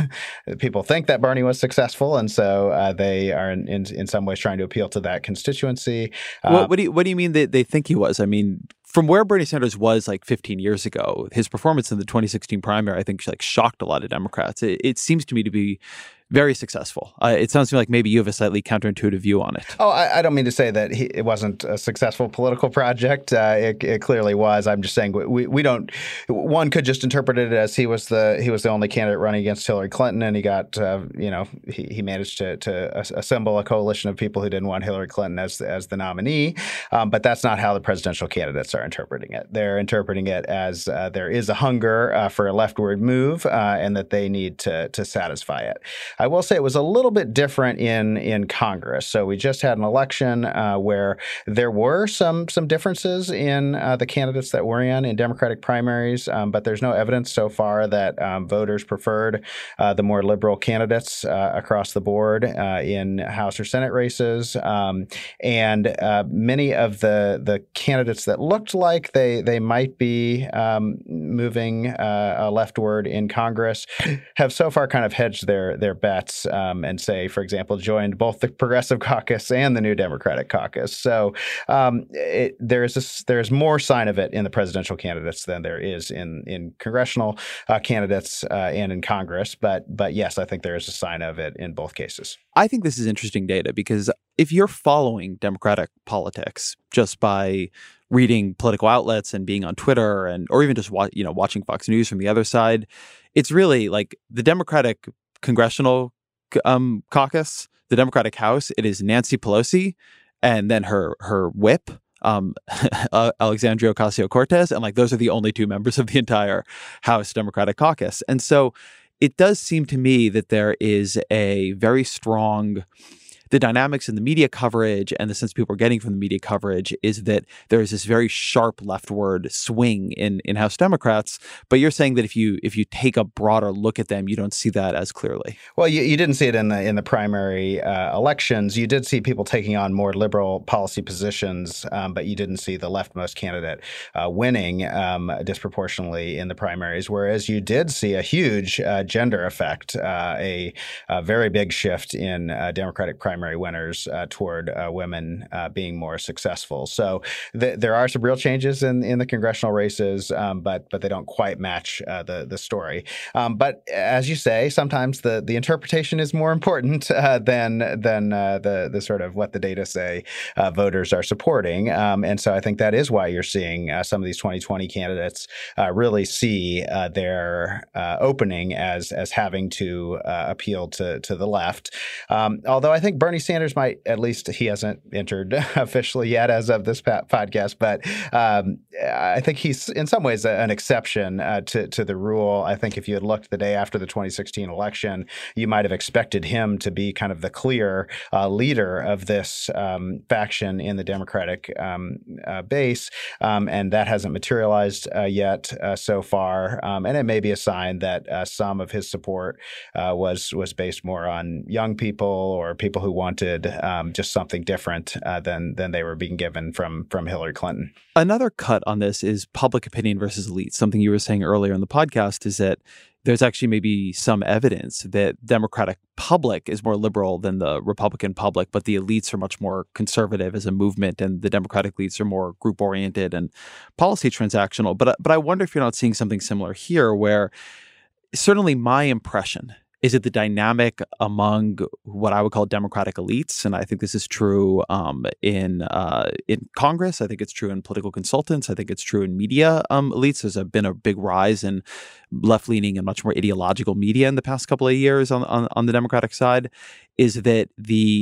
people think that Bernie was successful, and so uh, they are in, in in some ways trying to appeal to that constituency. Uh, what, what do you what do you mean that they think he was? I mean, from where Bernie Sanders was like fifteen years ago, his performance in the twenty sixteen primary, I think, like shocked a lot of Democrats. It, it seems to me to be very successful. Uh, it sounds to me like maybe you have a slightly counterintuitive view on it. Oh, I, I don't mean to say that he, it wasn't a successful political project. Uh, it, it clearly was. I'm just saying we we don't. One could just interpret it as he was the he was the only candidate running against Hillary Clinton, and he got uh, you know he, he managed to to assemble a coalition of people who didn't want Hillary Clinton as as the nominee. Um, but that's not how the presidential candidates are interpreting it. They're interpreting it as uh, there is a hunger uh, for a leftward move, uh, and that they need to to satisfy it. I will say it was a little bit different in in Congress. So we just had an election uh, where there were some some differences in uh, the candidates that were in in Democratic primaries, um, but there's no evidence so far that um, voters preferred uh, the more liberal candidates uh, across the board uh, in House or Senate races. Um, and uh, many of the the candidates that looked like they they might be um, moving uh, leftward in Congress have so far kind of hedged their their bets. Um, and say, for example, joined both the Progressive Caucus and the New Democratic Caucus. So um, it, there's a, there's more sign of it in the presidential candidates than there is in in congressional uh, candidates uh, and in Congress. But but yes, I think there is a sign of it in both cases. I think this is interesting data because if you're following Democratic politics just by reading political outlets and being on Twitter and or even just wa- you know watching Fox News from the other side, it's really like the Democratic congressional Um, caucus, the Democratic House, it is Nancy Pelosi and then her her whip, um, uh, Alexandria Ocasio-Cortez, and like those are the only two members of the entire House Democratic Caucus. And so it does seem to me that there is a very strong the dynamics in the media coverage and the sense people are getting from the media coverage is that there is this very sharp leftward swing in, in House Democrats. But you're saying that if you if you take a broader look at them, you don't see that as clearly. Well, you, you didn't see it in the in the primary uh, elections. You did see people taking on more liberal policy positions, um, but you didn't see the leftmost candidate uh, winning um, disproportionately in the primaries. Whereas you did see a huge uh, gender effect, uh, a, a very big shift in uh, Democratic primary winners uh, toward uh, women uh, being more successful. So th- there are some real changes in, in the congressional races, um, but but they don't quite match uh, the the story. Um, but as you say, sometimes the the interpretation is more important uh, than than uh, the the sort of what the data say uh, voters are supporting. Um, and so I think that is why you're seeing uh, some of these twenty twenty candidates uh, really see uh, their uh, opening as as having to uh, appeal to to the left. Um, although I think Bernie Bernie Sanders might, at least he hasn't entered officially yet as of this podcast, but um, I think he's in some ways an exception uh, to, to the rule. I think if you had looked the day after the twenty sixteen election, you might have expected him to be kind of the clear uh, leader of this um, faction in the Democratic um, uh, base, um, and that hasn't materialized uh, yet uh, so far. Um, and it may be a sign that uh, some of his support uh, was was based more on young people or people who wanted um, just something different uh, than than they were being given from from Hillary Clinton. Another cut on this is public opinion versus elites. Something you were saying earlier in the podcast is that there's actually maybe some evidence that Democratic public is more liberal than the Republican public, but the elites are much more conservative as a movement, and the Democratic elites are more group-oriented and policy transactional. But but I wonder if you're not seeing something similar here, where certainly my impression is that the dynamic among what I would call Democratic elites, and I think this is true um, in uh, in Congress, I think it's true in political consultants, I think it's true in media um, elites. There's a, been a big rise in left-leaning and much more ideological media in the past couple of years on, on, on the Democratic side, is that the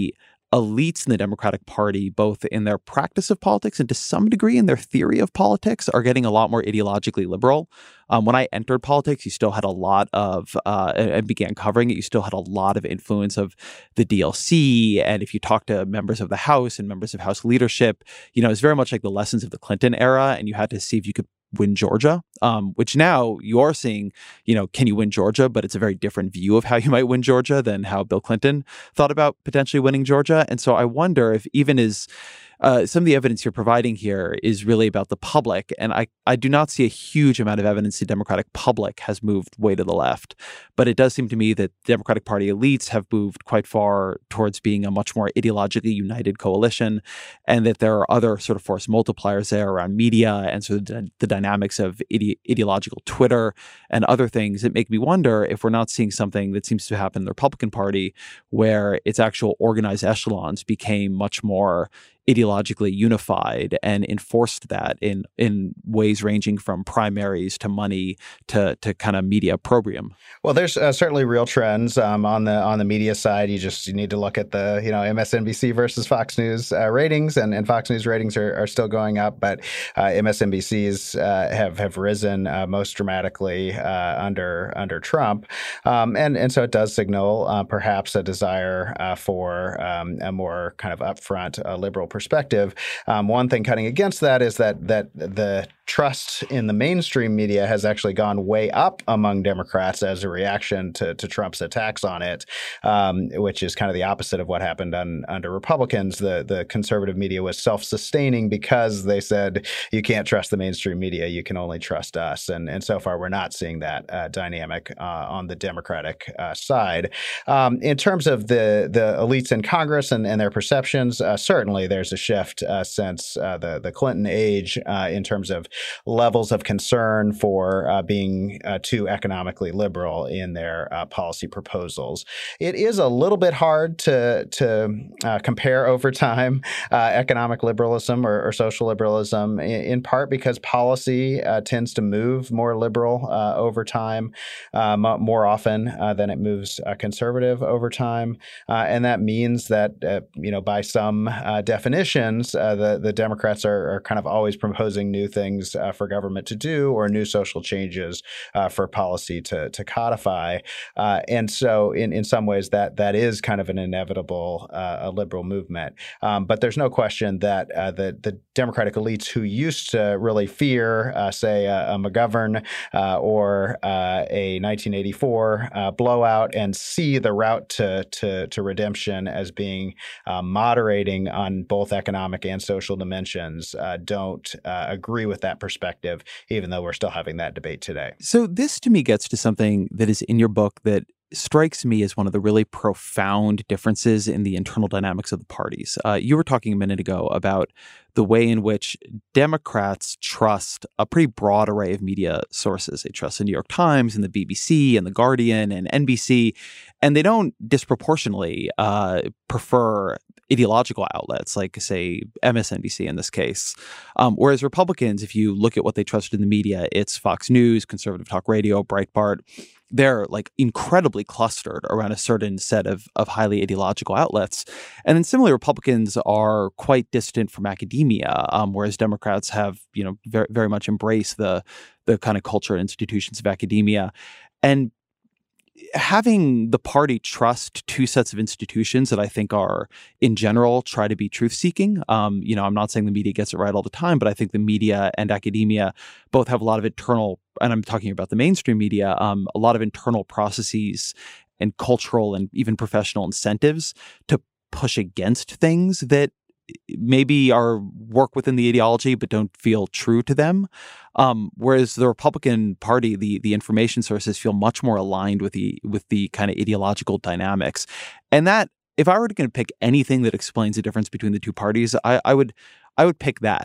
elites in the Democratic Party, both in their practice of politics and to some degree in their theory of politics, are getting a lot more ideologically liberal. Um, when I entered politics, you still had a lot of, uh, and began covering it, you still had a lot of influence of the D L C. And if you talk to members of the House and members of House leadership, you know, it's very much like the lessons of the Clinton era, and you had to see if you could win Georgia, um, which now you are seeing, you know, can you win Georgia? But it's a very different view of how you might win Georgia than how Bill Clinton thought about potentially winning Georgia. And so I wonder if even as Uh, some of the evidence you're providing here is really about the public. And I, I do not see a huge amount of evidence the Democratic public has moved way to the left. But it does seem to me that the Democratic Party elites have moved quite far towards being a much more ideologically united coalition, and that there are other sort of force multipliers there around media and sort of the, the dynamics of ide- ideological Twitter and other things that make me wonder if we're not seeing something that seems to happen in the Republican Party, where its actual organized echelons became much more ideologically unified and enforced that in in ways ranging from primaries to money to to kind of media opprobrium. Well, there's uh, certainly real trends um, on the on the media side. You just you need to look at the you know M S N B C versus Fox News uh, ratings, and, and Fox News ratings are, are still going up, but uh, M S N B C's uh, have have risen uh, most dramatically uh, under under Trump, um, and and so it does signal uh, perhaps a desire uh, for um, a more kind of upfront uh, liberal perspective. Um, one thing cutting against that is that that the trust in the mainstream media has actually gone way up among Democrats as a reaction to, to Trump's attacks on it, um, which is kind of the opposite of what happened on, under Republicans. The the conservative media was self-sustaining because they said you can't trust the mainstream media, you can only trust us. And and so far we're not seeing that uh, dynamic uh, on the Democratic uh, side. Um, in terms of the the elites in Congress and, and their perceptions, uh, certainly there's a shift uh, since uh, the the Clinton age uh, in terms of levels of concern for uh, being uh, too economically liberal in their uh, policy proposals. It is a little bit hard to to uh, compare over time uh, economic liberalism or, or social liberalism, in, in part because policy uh, tends to move more liberal uh, over time, uh, m- more often uh, than it moves uh, conservative over time, uh, and that means that uh, you know by some uh, definitions, uh, the the Democrats are, are kind of always proposing new things uh, for government to do or new social changes uh, for policy to to codify, uh, and so in, in some ways that that is kind of an inevitable uh, a liberal movement. Um, but there's no question that uh, the the Democratic elites who used to really fear, uh, say, a, a McGovern uh, or uh, a nineteen eighty-four uh, blowout and see the route to to, to redemption as being uh, moderating on both economic and social dimensions, uh, don't uh, agree with that perspective, even though we're still having that debate today. So this to me gets to something that is in your book that strikes me as one of the really profound differences in the internal dynamics of the parties. Uh, you were talking a minute ago about the way in which Democrats trust a pretty broad array of media sources. They trust the New York Times and the B B C and the Guardian and N B C, and they don't disproportionately uh, prefer ideological outlets like, say, M S N B C in this case. Um, whereas Republicans, if you look at what they trusted in the media, it's Fox News, Conservative Talk Radio, Breitbart. They're like incredibly clustered around a certain set of, of highly ideological outlets. And then similarly, Republicans are quite distant from academia, um, whereas Democrats have, you know, very, very much embraced the, the kind of culture and institutions of academia. And having the party trust two sets of institutions that I think are, in general, try to be truth-seeking. Um, you know, I'm not saying the media gets it right all the time, but I think the media and academia both have a lot of internal, and I'm talking about the mainstream media, um, a lot of internal processes and cultural and even professional incentives to push against things that maybe are work within the ideology but don't feel true to them. Um, whereas the Republican Party, the the information sources feel much more aligned with the with the kind of ideological dynamics. And that, if I were going to pick anything that explains the difference between the two parties, I, I would I would pick that. But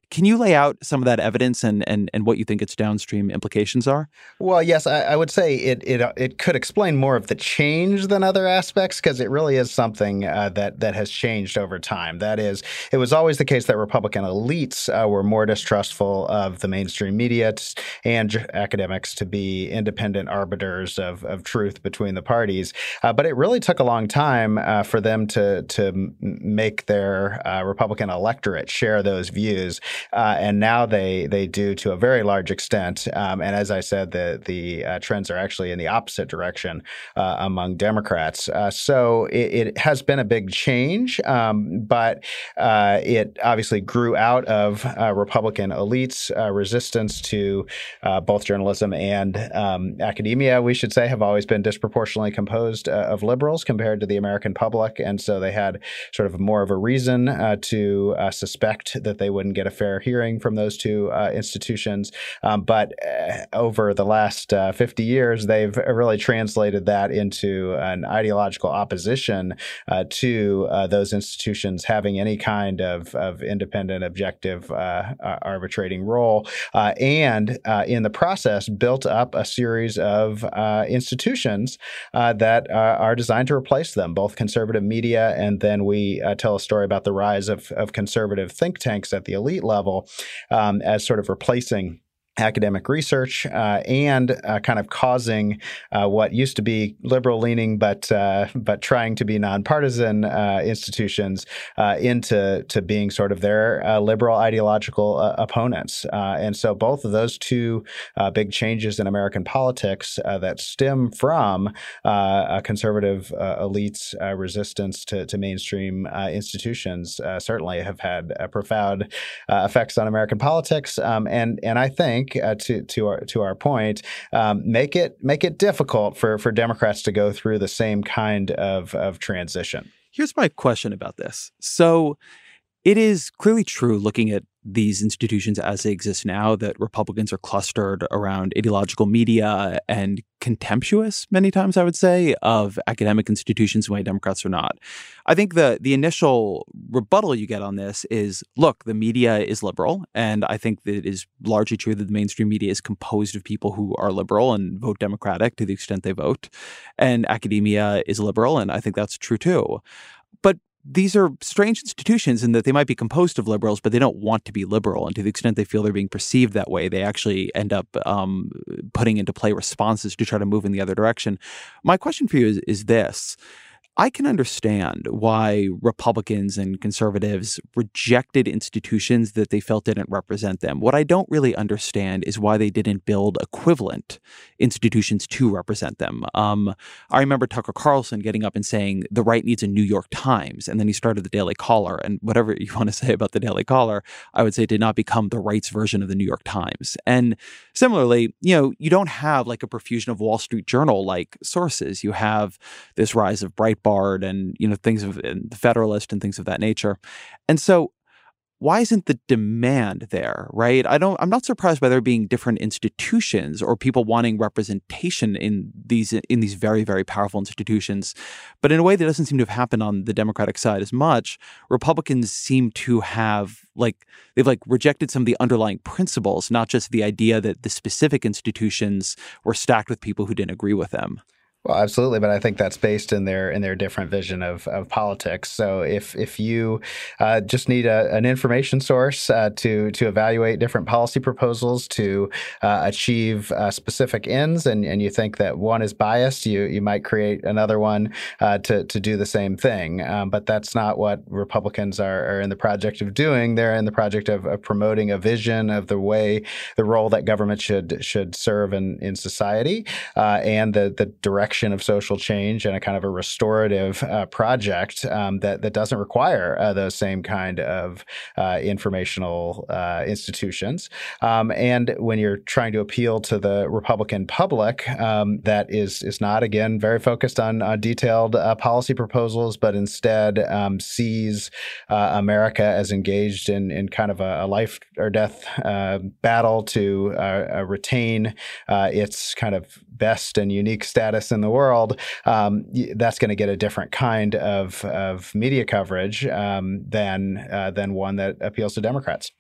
Can you lay out some of that evidence and and, and what you think its downstream implications are? Well, yes, I, I would say it, it it could explain more of the change than other aspects, because it really is something uh, that that has changed over time. That is, it was always the case that Republican elites uh, were more distrustful of the mainstream media and academics to be independent arbiters of, of truth between the parties. Uh, but it really took a long time uh, for them to to make their uh, Republican electorate share those views. Uh, and now they they do to a very large extent. Um, and as I said, the the uh, trends are actually in the opposite direction uh, among Democrats. Uh, so it, it has been a big change, um, but uh, it obviously grew out of uh, Republican elites' uh, resistance to uh, both journalism and um, academia, we should say, have always been disproportionately composed uh, of liberals compared to the American public. And so they had sort of more of a reason uh, to uh, suspect that they wouldn't get a fair hearing from those two uh, institutions. Um, but uh, over the last uh, fifty years, they've really translated that into an ideological opposition uh, to uh, those institutions having any kind of, of independent, objective uh, uh, arbitrating role. Uh, and uh, in the process, built up a series of uh, institutions uh, that uh, are designed to replace them, both conservative media, and then we uh, tell a story about the rise of, of conservative think tanks at the elite level um, as sort of replacing academic research uh, and uh, kind of causing uh, what used to be liberal-leaning but uh, but trying to be nonpartisan uh, institutions uh, into to being sort of their uh, liberal ideological uh, opponents. Uh, and so both of those two uh, big changes in American politics uh, that stem from uh, a conservative uh, elites' uh, resistance to, to mainstream uh, institutions uh, certainly have had uh, profound uh, effects on American politics. Um, and and I think Uh, to to our to our point, um, make it make it difficult for for Democrats to go through the same kind of of transition. Here's my question about this. So it is clearly true, looking at these institutions as they exist now, that Republicans are clustered around ideological media and contemptuous, many times I would say, of academic institutions, the way Democrats are not. I think the the initial rebuttal you get on this is, look, the media is liberal, and I think that it is largely true that the mainstream media is composed of people who are liberal and vote Democratic to the extent they vote, and academia is liberal, and I think that's true too. But these are strange institutions in that they might be composed of liberals, but they don't want to be liberal. And to the extent they feel they're being perceived that way, they actually end up um, putting into play responses to try to move in the other direction. My question for you is, is this. I can understand why Republicans and conservatives rejected institutions that they felt didn't represent them. What I don't really understand is why they didn't build equivalent institutions to represent them. Um, I remember Tucker Carlson getting up and saying the right needs a New York Times, and then he started the Daily Caller. And whatever you want to say about the Daily Caller, I would say it did not become the right's version of the New York Times. And similarly, you know, you don't have like a profusion of Wall Street Journal-like sources. You have this rise of Breitbart and, you know, things of and the Federalist and things of that nature. And so why isn't the demand there, right? I don't, I'm not surprised by there being different institutions or people wanting representation in these, in these very, very powerful institutions. But in a way that doesn't seem to have happened on the Democratic side as much, Republicans seem to have like, they've like rejected some of the underlying principles, not just the idea that the specific institutions were stacked with people who didn't agree with them. Well, absolutely, but I think that's based in their in their different vision of, of politics. So if if you uh, just need a, an information source uh, to to evaluate different policy proposals to uh, achieve uh, specific ends, and, and you think that one is biased, you you might create another one uh, to to do the same thing. Um, but that's not what Republicans are, are in the project of doing. They're in the project of, of promoting a vision of the way the role that government should should serve in in society uh, and the the direction of social change and a kind of a restorative uh, project um, that that doesn't require uh, those same kind of uh, informational uh, institutions. Um, and when you're trying to appeal to the Republican public, um, that is is not again very focused on, on detailed uh, policy proposals, but instead um, sees uh, America as engaged in in kind of a, a life or death uh, battle to uh, uh, retain uh, its kind of best and unique status in the world, um, that's going to get a different kind of, of media coverage um, than uh, than one that appeals to Democrats.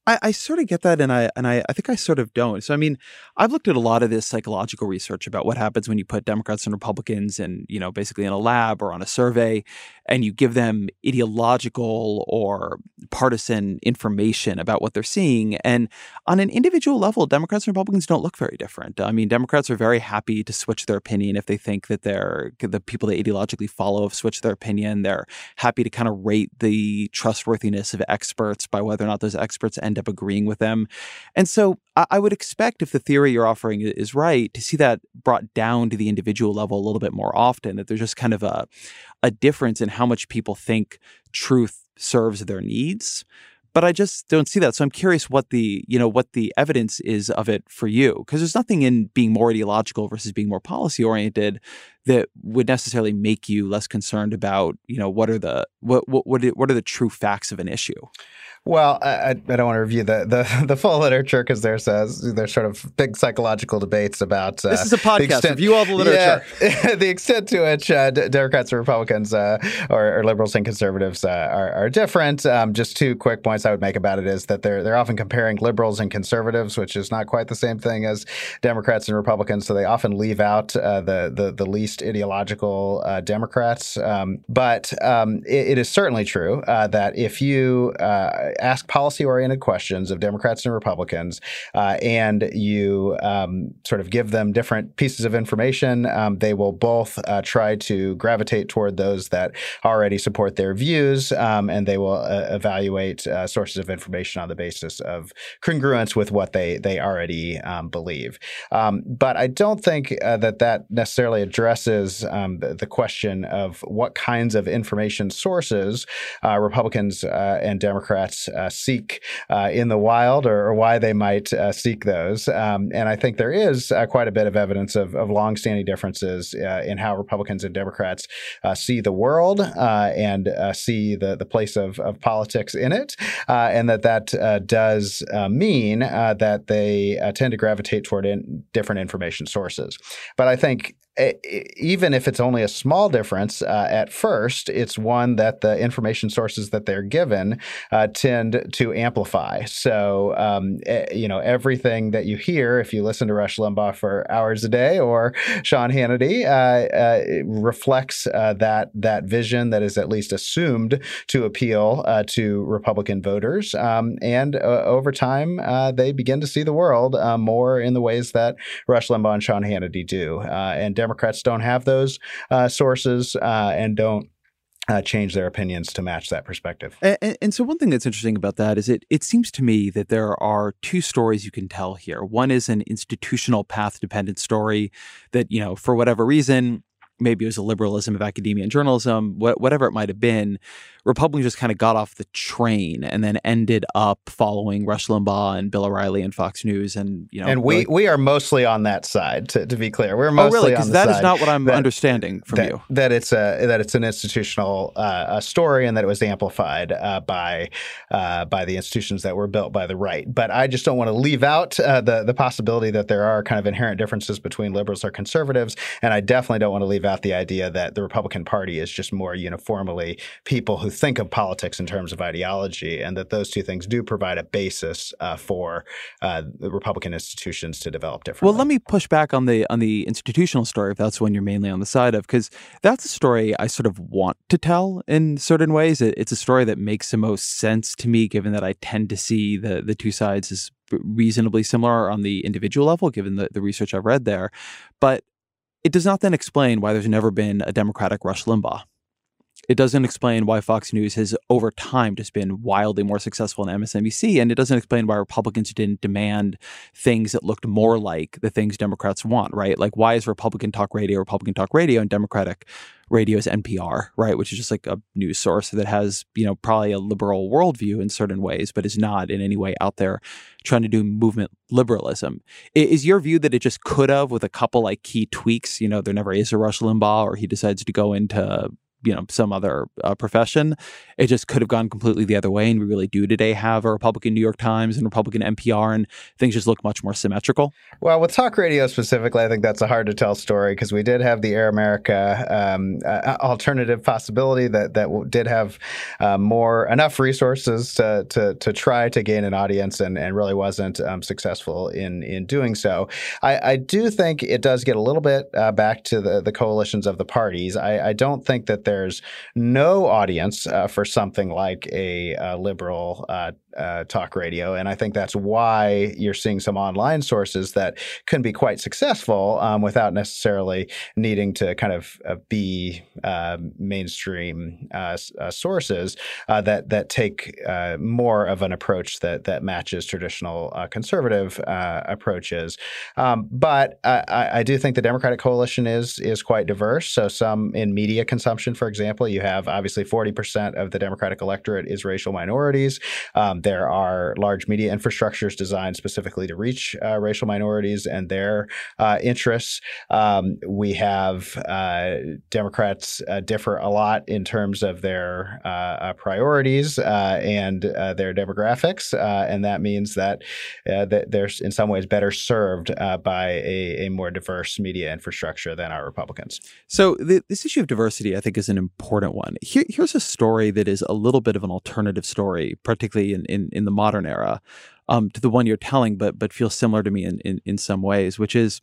I, I sort of get that, and I and I, I think I sort of don't. So, I mean, I've looked at a lot of this psychological research about what happens when you put Democrats and Republicans in, you know, basically in a lab or on a survey, and you give them ideological or partisan information about what they're seeing. And on an individual level, Democrats and Republicans don't look very different. I mean, Democrats are very happy to switch their opinion if they think that they're the people they ideologically follow have switched their opinion. They're happy to kind of rate the trustworthiness of experts by whether or not those experts end up agreeing with them. And so I, I would expect, if the theory you're offering is right, to see that brought down to the individual level a little bit more often, that there's just kind of a, a difference in how much people think truth serves their needs. But I just don't see that. So I'm curious what the, you know, what the evidence is of it for you, because there's nothing in being more ideological versus being more policy oriented that would necessarily make you less concerned about, you know, what are the what what what what are the true facts of an issue. Well, I, I don't want to review the the, the full literature because there's uh, there's sort of big psychological debates about. Uh, this is a podcast. Extent, review all the literature. Yeah, the extent to which uh, d- Democrats and Republicans uh, or, or liberals and conservatives uh, are, are different. Um, just two quick points I would make about it is that they're they're often comparing liberals and conservatives, which is not quite the same thing as Democrats and Republicans. So they often leave out uh, the, the the least ideological uh, Democrats. Um, but um, it, it is certainly true uh, that if you uh, ask policy-oriented questions of Democrats and Republicans, uh, and you um, sort of give them different pieces of information, um, they will both uh, try to gravitate toward those that already support their views, um, and they will uh, evaluate uh, sources of information on the basis of congruence with what they they already um, believe. Um, but I don't think uh, that that necessarily addresses um, the, the question of what kinds of information sources uh, Republicans uh, and Democrats uh, seek uh, in the wild, or, or why they might uh, seek those. Um, and I think there is uh, quite a bit of evidence of, of longstanding differences uh, in how Republicans and Democrats uh, see the world uh, and uh, see the, the place of, of politics in it, uh, and that that uh, does uh, mean uh, that they uh, tend to gravitate toward in different information sources. But I think even if it's only a small difference uh, at first, it's one that the information sources that they're given uh, tend to amplify. So, um, you know, everything that you hear, if you listen to Rush Limbaugh for hours a day or Sean Hannity, uh, uh, reflects uh, that that vision that is at least assumed to appeal uh, to Republican voters. Um, and uh, over time, uh, they begin to see the world uh, more in the ways that Rush Limbaugh and Sean Hannity do. Uh, and Democrats don't have those uh, sources uh, and don't uh, change their opinions to match that perspective. And, and so one thing that's interesting about that is it it seems to me that there are two stories you can tell here. One is an institutional path-dependent story that, you know, for whatever reason, maybe it was a liberalism of academia and journalism, wh- whatever it might have been, Republicans just kind of got off the train and then ended up following Rush Limbaugh and Bill O'Reilly and Fox News, and you know, and we like, we are mostly on that side. To, to be clear, we're mostly oh really? Because that is not what I'm that, understanding from that, you. That it's a that it's an institutional uh, a story, and that it was amplified uh, by uh, by the institutions that were built by the right. But I just don't want to leave out uh, the the possibility that there are kind of inherent differences between liberals or conservatives, and I definitely don't want to leave out the idea that the Republican Party is just more uniformly people who think of politics in terms of ideology, and that those two things do provide a basis uh, for uh, the Republican institutions to develop differently. Well, let me push back on the on the institutional story, if that's the one you're mainly on the side of, because that's a story I sort of want to tell in certain ways. It, it's a story that makes the most sense to me, given that I tend to see the the two sides as reasonably similar on the individual level, given the, the research I've read there. But it does not then explain why there's never been a Democratic Rush Limbaugh. It doesn't explain why Fox News has over time just been wildly more successful than M S N B C, and it doesn't explain why Republicans didn't demand things that looked more like the things Democrats want, right? Like, why is Republican talk radio Republican talk radio and Democratic radio is N P R, right? Which is just like a news source that has, you know, probably a liberal worldview in certain ways, but is not in any way out there trying to do movement liberalism. Is your view that it just could have, with a couple like key tweaks, you know, there never is a Rush Limbaugh, or he decides to go into you know, some other uh, profession. It just could have gone completely the other way. And we really do today have a Republican New York Times and Republican N P R, and things just look much more symmetrical. Well, with talk radio specifically, I think that's a hard to tell story because we did have the Air America um, uh, alternative possibility that that did have uh, more enough resources to to to try to gain an audience and, and really wasn't um, successful in in doing so. I, I do think it does get a little bit uh, back to the, the coalitions of the parties. I, I don't think that there's no audience uh, for something like a, a liberal uh, uh, talk radio. And I think that's why you're seeing some online sources that can be quite successful um, without necessarily needing to kind of uh, be uh, mainstream uh, uh, sources uh, that that take uh, more of an approach that that matches traditional uh, conservative uh, approaches. Um, but I, I do think the Democratic coalition is is quite diverse. So some in media consumption, for example, you have obviously forty percent of the Democratic electorate is racial minorities. Um, there are large media infrastructures designed specifically to reach uh, racial minorities and their uh, interests. Um, we have uh, Democrats uh, differ a lot in terms of their uh, uh, priorities uh, and uh, their demographics, uh, and that means that, uh, that they're in some ways better served uh, by a, a more diverse media infrastructure than our Republicans. So the, this issue of diversity, I think, is an important one. Here, here's a story that is a little bit of an alternative story, particularly in, in, in the modern era, um, to the one you're telling, but but feels similar to me in, in, in some ways, which is,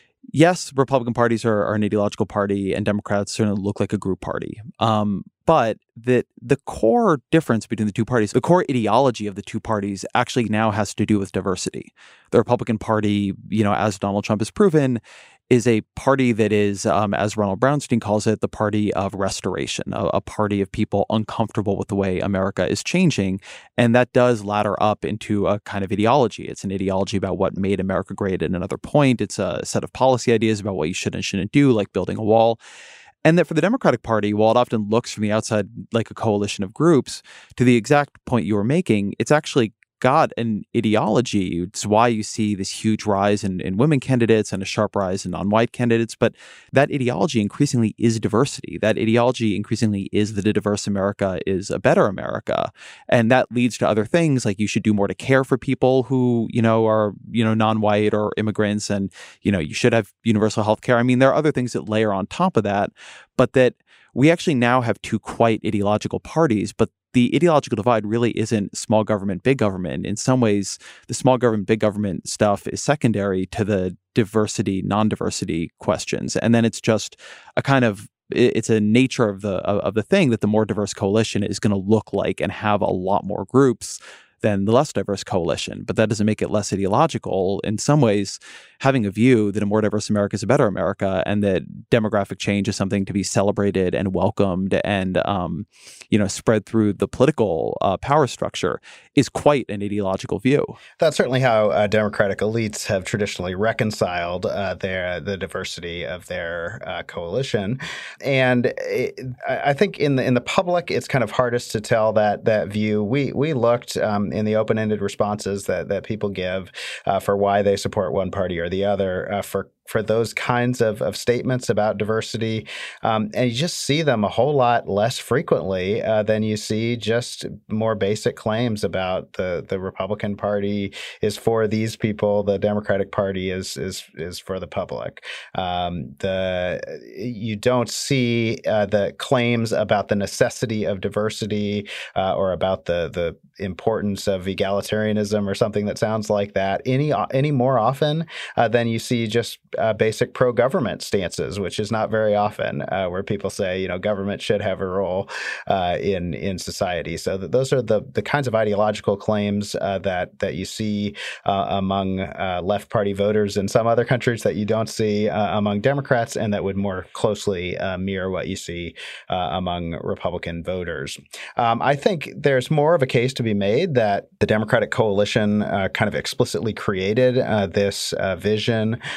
yes, Republican parties are, are an ideological party, and Democrats certainly look like a group party. Um, but that the core difference between the two parties, the core ideology of the two parties actually now has to do with diversity. The Republican Party, you know, as Donald Trump has proven, is a party that is, um, as Ronald Brownstein calls it, the party of restoration, a, a party of people uncomfortable with the way America is changing. And that does ladder up into a kind of ideology. It's an ideology about what made America great at another point. It's a set of policy ideas about what you should and shouldn't do, like building a wall. And that for the Democratic Party, while it often looks from the outside like a coalition of groups, to the exact point you were making, it's actually got an ideology. It's why you see this huge rise in, in women candidates and a sharp rise in non-white candidates. But that ideology increasingly is diversity. That ideology increasingly is that a diverse America is a better America. And that leads to other things like you should do more to care for people who, you know, are, you know, non-white or immigrants. And, you know, you should have universal health care. I mean, there are other things that layer on top of that, but that we actually now have two quite ideological parties, but the ideological divide really isn't small government, big government. In some ways, the small government, big government stuff is secondary to the diversity, non-diversity questions. And then it's just a kind of, it's a nature of the of the thing that the more diverse coalition is going to look like and have a lot more groups than the less diverse coalition. But that doesn't make it less ideological. In some ways, having a view that a more diverse America is a better America and that demographic change is something to be celebrated and welcomed and, um, you know, spread through the political uh, power structure is quite an ideological view. That's certainly how uh, Democratic elites have traditionally reconciled uh, their the diversity of their uh, coalition. And it, I think in the in the public, it's kind of hardest to tell that that view. We we looked um, in the open-ended responses that that people give uh, for why they support one party or the other uh, for for those kinds of, of statements about diversity. Um, and you just see them a whole lot less frequently uh, than you see just more basic claims about the, the Republican Party is for these people, the Democratic Party is is is for the public. Um, the you don't see uh, the claims about the necessity of diversity uh, or about the the importance of egalitarianism or something that sounds like that any any more often uh, than you see just Uh, basic pro-government stances, which is not very often, uh, where people say, you know, government should have a role uh, in in society. So that those are the the kinds of ideological claims uh, that that you see uh, among uh, left party voters in some other countries that you don't see uh, among Democrats, and that would more closely uh, mirror what you see uh, among Republican voters. Um, I think there's more of a case to be made that the Democratic coalition uh, kind of explicitly created uh, this uh, vision uh,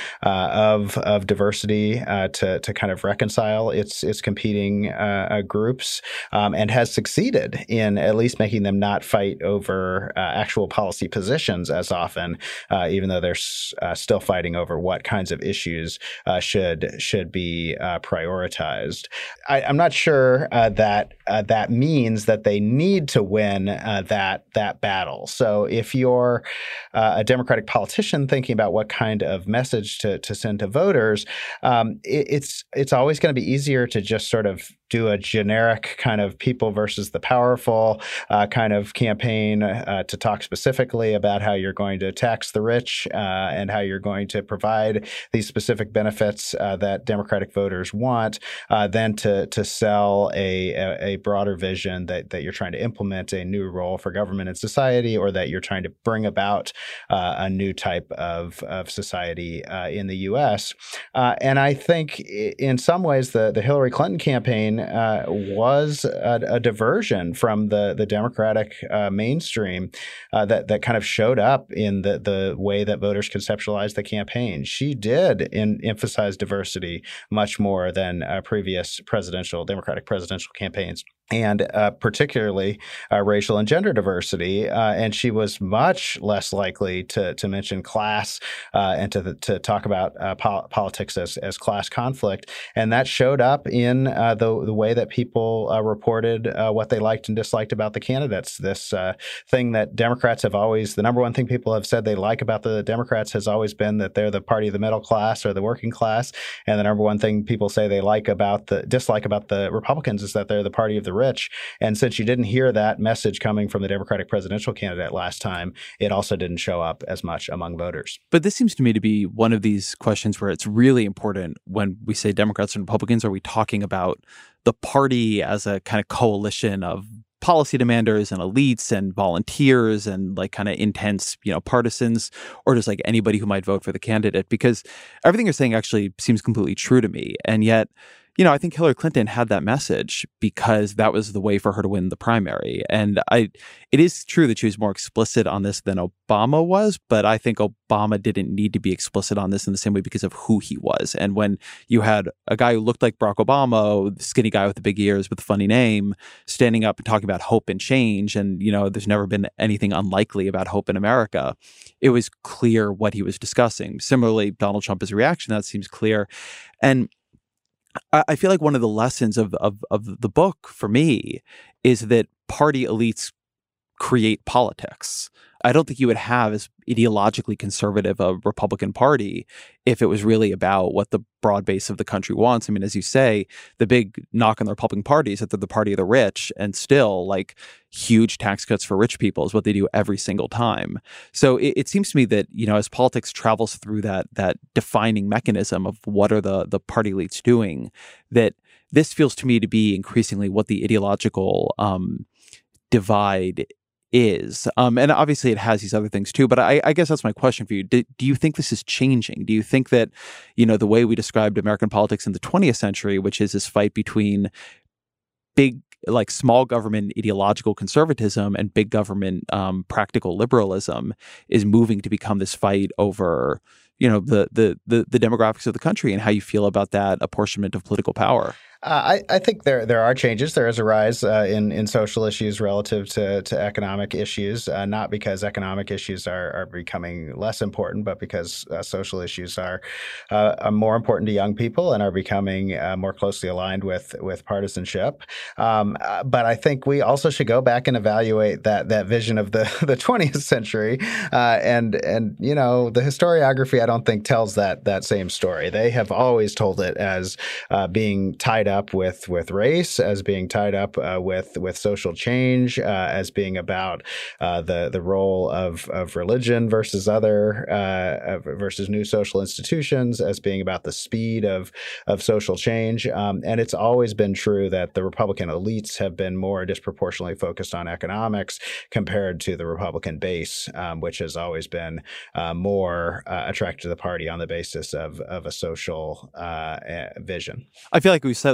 of of diversity uh, to to kind of reconcile its its competing uh, uh, groups, um, and has succeeded in at least making them not fight over uh, actual policy positions as often, uh, even though they're s- uh, still fighting over what kinds of issues uh, should should be uh, prioritized. I, I'm not sure uh, that uh, that means that they need to win uh, that that battle. So if you're uh, a Democratic politician thinking about what kind of message to, to send to voters, um, it, it's it's always going to be easier to just sort of do a generic kind of people versus the powerful uh, kind of campaign uh, to talk specifically about how you're going to tax the rich uh, and how you're going to provide these specific benefits uh, that Democratic voters want, uh, than to to sell a, a, a broader vision that, that you're trying to implement a new role for government and society, or that you're trying to bring about uh, a new type of, of society uh, in the U S. Uh, and I think in some ways the, the Hillary Clinton campaign Uh, was a, a diversion from the the Democratic uh, mainstream uh, that that kind of showed up in the the way that voters conceptualized the campaign. She did in, emphasize diversity much more than uh, previous presidential Democratic presidential campaigns, and uh, particularly uh, racial and gender diversity. Uh, and she was much less likely to to mention class uh, and to to talk about uh, pol- politics as as class conflict. And that showed up in uh, the the way that people uh, reported uh, what they liked and disliked about the candidates. This uh, thing that Democrats have always, the number one thing people have said they like about the Democrats has always been that they're the party of the middle class or the working class. And the number one thing people say they like about the dislike about the Republicans is that they're the party of the rich. And since you didn't hear that message coming from the Democratic presidential candidate last time, it also didn't show up as much among voters. But this seems to me to be one of these questions where it's really important when we say Democrats and Republicans. Are we talking about the party as a kind of coalition of policy demanders and elites and volunteers and like kind of intense, you know, partisans, or just like anybody who might vote for the candidate? Because everything you're saying actually seems completely true to me. And yet, you know, I think Hillary Clinton had that message because that was the way for her to win the primary. And I, it is true that she was more explicit on this than Obama was, but I think Obama didn't need to be explicit on this in the same way because of who he was. And when you had a guy who looked like Barack Obama, the skinny guy with the big ears with a funny name, standing up and talking about hope and change, and, you know, there's never been anything unlikely about hope in America, it was clear what he was discussing. Similarly, Donald Trump's reaction, that seems clear. And I feel like one of the lessons of, of of the book for me is that party elites create politics. I don't think you would have as ideologically conservative a Republican Party if it was really about what the broad base of the country wants. I mean, as you say, the big knock on the Republican Party is that they're the party of the rich, and still, like, huge tax cuts for rich people is what they do every single time. So it, it seems to me that, you know, as politics travels through that that defining mechanism of what are the the party elites doing, that this feels to me to be increasingly what the ideological um, divide is. Um, and obviously it has these other things too, but I, I guess that's my question for you. Do, do you think this is changing? Do you think that, you know, the way we described American politics in the twentieth century, which is this fight between big, like small government ideological conservatism and big government um, practical liberalism, is moving to become this fight over, you know, the, the, the, the demographics of the country and how you feel about that apportionment of political power? Uh, I, I think there there are changes. There is a rise uh, in in social issues relative to to economic issues, uh, not because economic issues are, are becoming less important, but because uh, social issues are, uh, are more important to young people and are becoming uh, more closely aligned with with partisanship. Um, uh, but I think we also should go back and evaluate that that vision of the the twentieth century, uh, and and you know the historiography I don't think tells that that same story. They have always told it as uh, being tied up with with race, as being tied up uh, with with social change, uh, as being about uh, the the role of of religion versus other uh, versus new social institutions, as being about the speed of of social change. Um, and it's always been true that the Republican elites have been more disproportionately focused on economics compared to the Republican base, um, which has always been uh, more uh, attracted to the party on the basis of of a social uh, vision. I feel like we slightly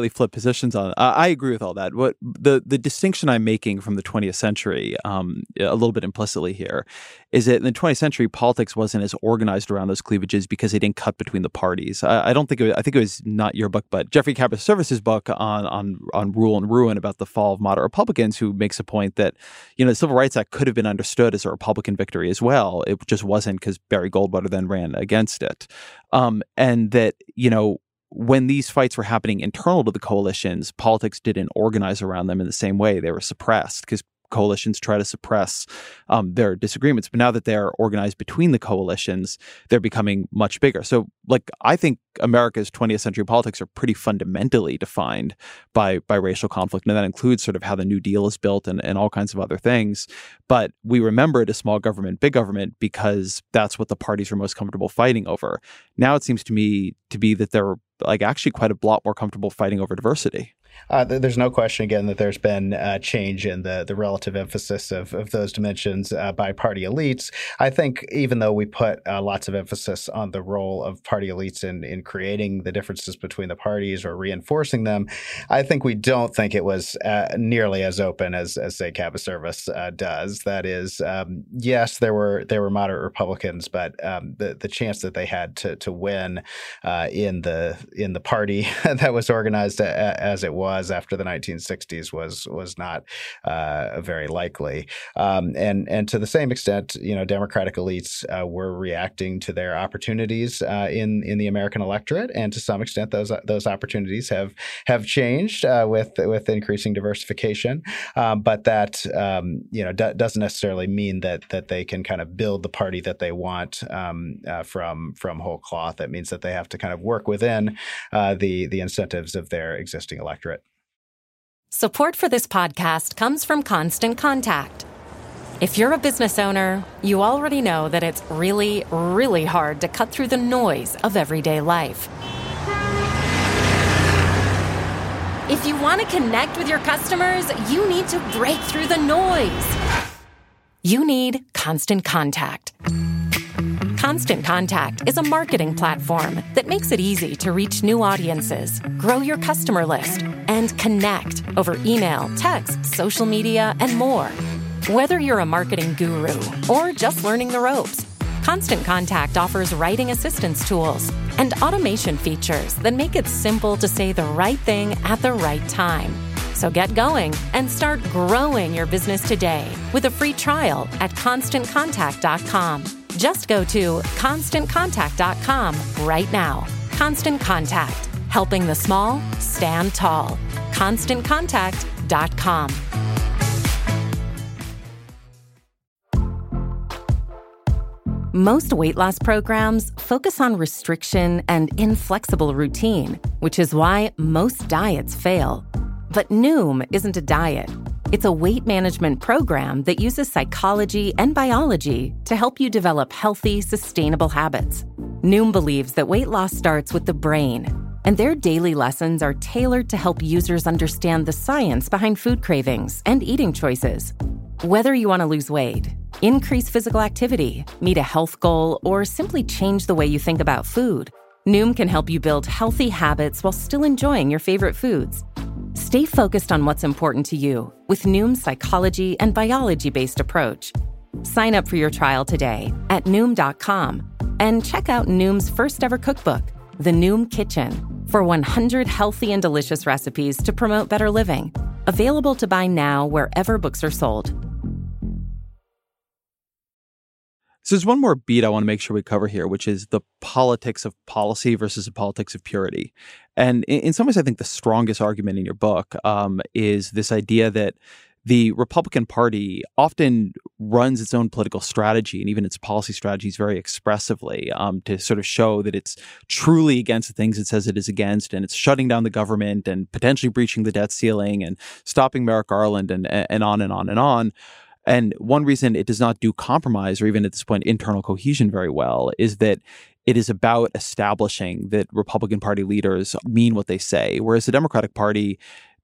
slightly flip positions on it. Uh, I agree with all that. What the the distinction I'm making from the twentieth century, um, a little bit implicitly here, is that in the twentieth century, politics wasn't as organized around those cleavages because they didn't cut between the parties. I, I don't think it was, I think it was not your book, but Jeffrey Cabot-Service's book on on on Rule and Ruin about the fall of moderate Republicans, who makes a point that, you know, the Civil Rights Act could have been understood as a Republican victory as well. It just wasn't, because Barry Goldwater then ran against it, um, and that, you know, when these fights were happening internal to the coalitions, politics didn't organize around them in the same way. They were suppressed because coalitions try to suppress um, their disagreements. But now that they're organized between the coalitions, they're becoming much bigger. So, like, I think America's twentieth century politics are pretty fundamentally defined by by racial conflict. And that includes sort of how the New Deal is built and, and all kinds of other things. But we remember it as small government, big government, because that's what the parties are most comfortable fighting over. Now it seems to me to be that they're like actually quite a lot more comfortable fighting over diversity. Uh, there's no question, again, that there's been a change in the, the relative emphasis of, of those dimensions uh, by party elites. I think even though we put uh, lots of emphasis on the role of party elites in, in creating the differences between the parties or reinforcing them, I think we don't think it was uh, nearly as open as, as say, Cabot-Service uh, does. That is, um, yes, there were there were moderate Republicans, but um, the the chance that they had to to win uh, in the in the party that was organized a, as it was was after the nineteen sixties was was not uh, very likely. Um, and and to the same extent, you know, Democratic elites uh, were reacting to their opportunities uh, in in the American electorate, and to some extent, those those opportunities have have changed uh, with with increasing diversification. Um, but that um, you know d- doesn't necessarily mean that that they can kind of build the party that they want um, uh, from from whole cloth. That means that they have to kind of work within uh, the the incentives of their existing electorate. Support for this podcast comes from Constant Contact. If you're a business owner, you already know that it's really, really hard to cut through the noise of everyday life. If you want to connect with your customers, you need to break through the noise. You need Constant Contact. Constant Contact is a marketing platform that makes it easy to reach new audiences, grow your customer list, and connect over email, text, social media, and more. Whether you're a marketing guru or just learning the ropes, Constant Contact offers writing assistance tools and automation features that make it simple to say the right thing at the right time. So get going and start growing your business today with a free trial at constant contact dot com. Just go to constant contact dot com right now. Constant Contact, helping the small stand tall. constant contact dot com. Most weight loss programs focus on restriction and inflexible routine, which is why most diets fail. But Noom isn't a diet. It's a weight management program that uses psychology and biology to help you develop healthy, sustainable habits. Noom believes that weight loss starts with the brain, and their daily lessons are tailored to help users understand the science behind food cravings and eating choices. Whether you want to lose weight, increase physical activity, meet a health goal, or simply change the way you think about food, Noom can help you build healthy habits while still enjoying your favorite foods. Stay focused on what's important to you with Noom's psychology and biology-based approach. Sign up for your trial today at Noom dot com and check out Noom's first ever cookbook, The Noom Kitchen, for one hundred healthy and delicious recipes to promote better living. Available to buy now wherever books are sold. So there's one more beat I want to make sure we cover here, which is the politics of policy versus the politics of purity. And in, in some ways, I think the strongest argument in your book um, is this idea that the Republican Party often runs its own political strategy and even its policy strategies very expressively um, to sort of show that it's truly against the things it says it is against, and it's shutting down the government and potentially breaching the debt ceiling and stopping Merrick Garland and, and on and on and on. And one reason it does not do compromise or even at this point internal cohesion very well is that it is about establishing that Republican Party leaders mean what they say, whereas the Democratic Party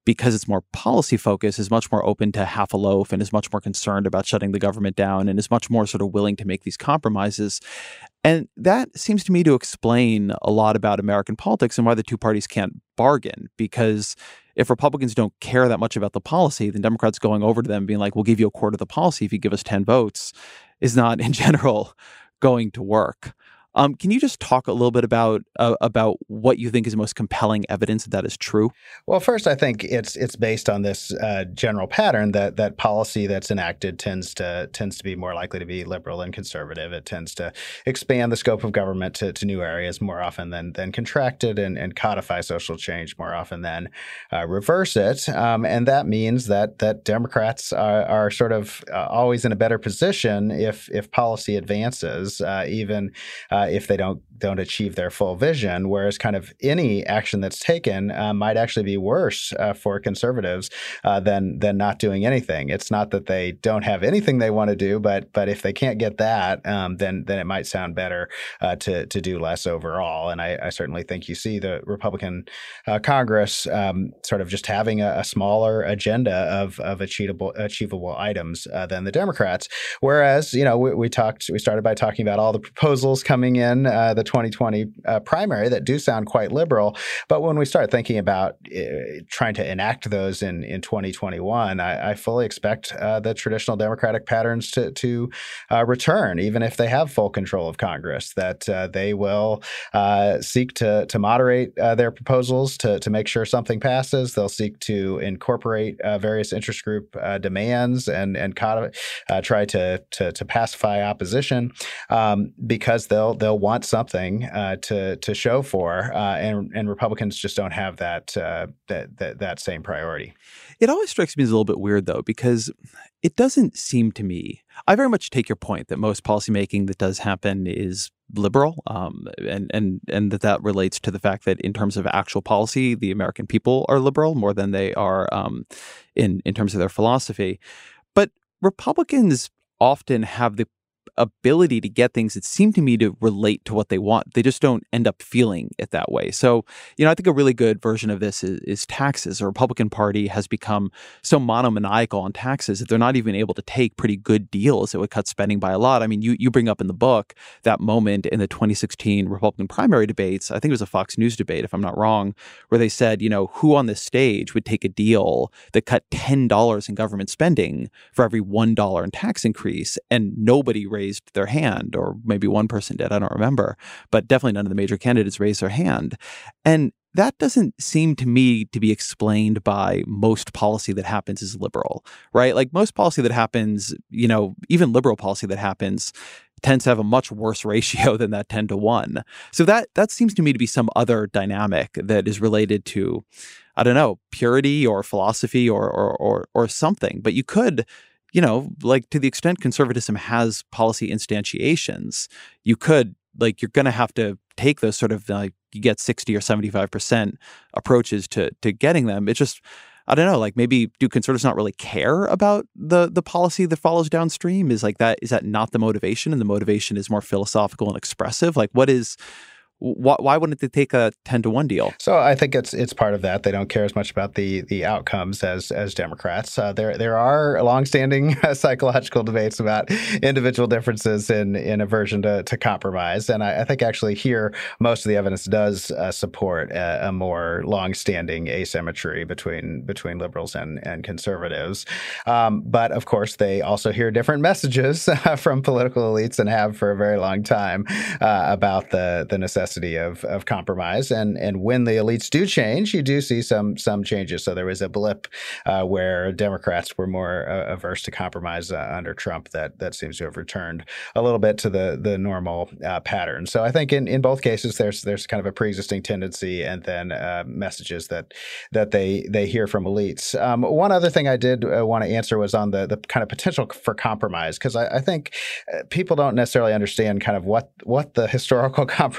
because it's more policy focused, is much more open to half a loaf and is much more concerned about shutting the government down and is much more sort of willing to make these compromises. And that seems to me to explain a lot about American politics and why the two parties can't bargain. Because if Republicans don't care that much about the policy, then Democrats going over to them being like, we'll give you a quarter of the policy if you give us ten votes is not in general going to work. Um, can you just talk a little bit about uh, about what you think is the most compelling evidence that that is true? Well, first, I think it's it's based on this uh, general pattern that that policy that's enacted tends to tends to be more likely to be liberal than conservative. It tends to expand the scope of government to, to new areas more often than than contract it, and, and codify social change more often than uh, reverse it. Um, and that means that that Democrats are, are sort of uh, always in a better position if if policy advances, uh, even uh, if they don't don't achieve their full vision, whereas kind of any action that's taken uh, might actually be worse uh, for conservatives uh, than than not doing anything. It's not that they don't have anything they want to do, but but if they can't get that, um, then then it might sound better uh, to to do less overall. And I, I certainly think you see the Republican uh, Congress um, sort of just having a, a smaller agenda of of achievable achievable items uh, than the Democrats. Whereas you know we, we talked we started by talking about all the proposals coming in uh, the twenty twenty uh, primary that do sound quite liberal. But when we start thinking about uh, trying to enact those in, in twenty twenty-one, I, I fully expect uh, the traditional Democratic patterns to, to uh, return, even if they have full control of Congress, that uh, they will uh, seek to, to moderate uh, their proposals to, to make sure something passes. They'll seek to incorporate uh, various interest group uh, demands and, and codi- uh, try to, to, to pacify opposition um, because they'll they'll want something uh, to to show for, uh, and and Republicans just don't have that, uh, that that that same priority. It always strikes me as a little bit weird, though, because it doesn't seem to me. I very much take your point that most policymaking that does happen is liberal, um, and and and that that relates to the fact that in terms of actual policy, the American people are liberal more than they are um, in in terms of their philosophy. But Republicans often have the ability to get things that seem to me to relate to what they want. They just don't end up feeling it that way. So, you know, I think a really good version of this is, is taxes. The Republican Party has become so monomaniacal on taxes that they're not even able to take pretty good deals that would cut spending by a lot. I mean, you you bring up in the book that moment in the twenty sixteen Republican primary debates, I think it was a Fox News debate, if I'm not wrong, where they said, you know, who on this stage would take a deal that cut ten dollars in government spending for every one dollar in tax increase? And nobody raised their hand, or maybe one person did, I don't remember, but definitely none of the major candidates raised their hand. And that doesn't seem to me to be explained by most policy that happens is liberal, right? Like most policy that happens, you know, even liberal policy that happens tends to have a much worse ratio than that ten to one. So that that seems to me to be some other dynamic that is related to, I don't know, purity or philosophy or or or, or something. But you could, you know, like to the extent conservatism has policy instantiations, you could, like, you're going to have to take those sort of, like, you get sixty or seventy-five percent approaches to to getting them. It's just, I don't know, like maybe do conservatives not really care about the the policy that follows downstream? Is like that, is that not the motivation? And the motivation is more philosophical and expressive? Like what is, Why, why wouldn't they take a ten to one deal? So I think it's it's part of that. They don't care as much about the the outcomes as as Democrats. Uh, there there are longstanding psychological debates about individual differences in in aversion to, to compromise, and I, I think actually here most of the evidence does uh, support a, a more longstanding asymmetry between between liberals and and conservatives. Um, but of course, they also hear different messages uh, from political elites and have for a very long time uh, about the the necessity Of, of compromise, and and when the elites do change, you do see some some changes. So there was a blip uh, where Democrats were more uh, averse to compromise uh, under Trump. That that seems to have returned a little bit to the the normal uh, pattern. So I think in, in both cases there's there's kind of a pre-existing tendency, and then uh, messages that that they they hear from elites. Um, one other thing I did uh, want to answer was on the the kind of potential for compromise, because I, I think people don't necessarily understand kind of what what the historical compromise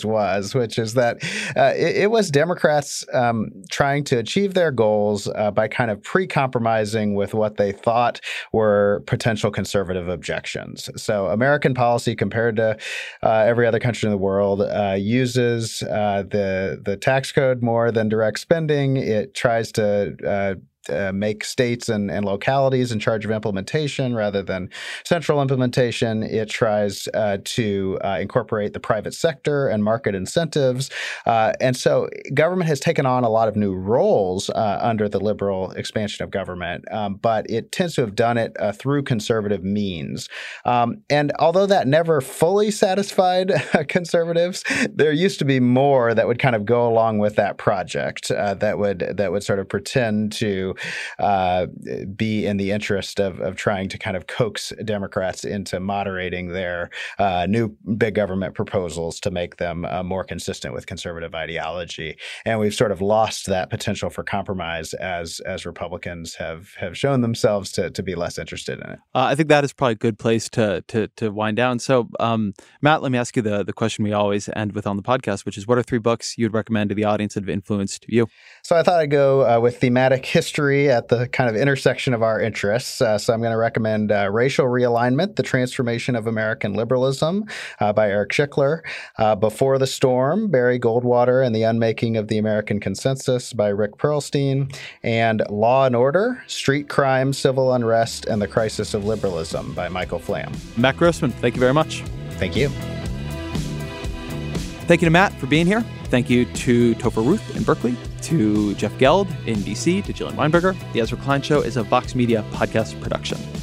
was, which is that uh, it, it was Democrats um, trying to achieve their goals uh, by kind of pre-compromising with what they thought were potential conservative objections. So American policy compared to uh, every other country in the world uh, uses uh, the, the tax code more than direct spending. It tries to uh, Uh, make states and, and localities in charge of implementation rather than central implementation. It tries uh, to uh, incorporate the private sector and market incentives. Uh, and so government has taken on a lot of new roles uh, under the liberal expansion of government, um, but it tends to have done it uh, through conservative means. Um, and although that never fully satisfied conservatives, there used to be more that would kind of go along with that project uh, that would that would sort of pretend to Uh, be in the interest of, of trying to kind of coax Democrats into moderating their uh, new big government proposals to make them uh, more consistent with conservative ideology. And we've sort of lost that potential for compromise as as Republicans have have shown themselves to, to be less interested in it. Uh, I think that is probably a good place to to, to wind down. So, um, Matt, let me ask you the, the question we always end with on the podcast, which is, what are three books you'd recommend to the audience that have influenced you? So I thought I'd go uh, with thematic history at the kind of intersection of our interests. Uh, so I'm going to recommend uh, Racial Realignment, The Transformation of American Liberalism uh, by Eric Schickler. Uh, Before the Storm, Barry Goldwater and the Unmaking of the American Consensus by Rick Perlstein. And Law and Order, Street Crime, Civil Unrest, and the Crisis of Liberalism by Michael Flam. Matt Grossman, thank you very much. Thank you. Thank you to Matt for being here. Thank you to Topher Ruth in Berkeley, to Jeff Geld in D C, to Jillian Weinberger. The Ezra Klein Show is a Vox Media podcast production.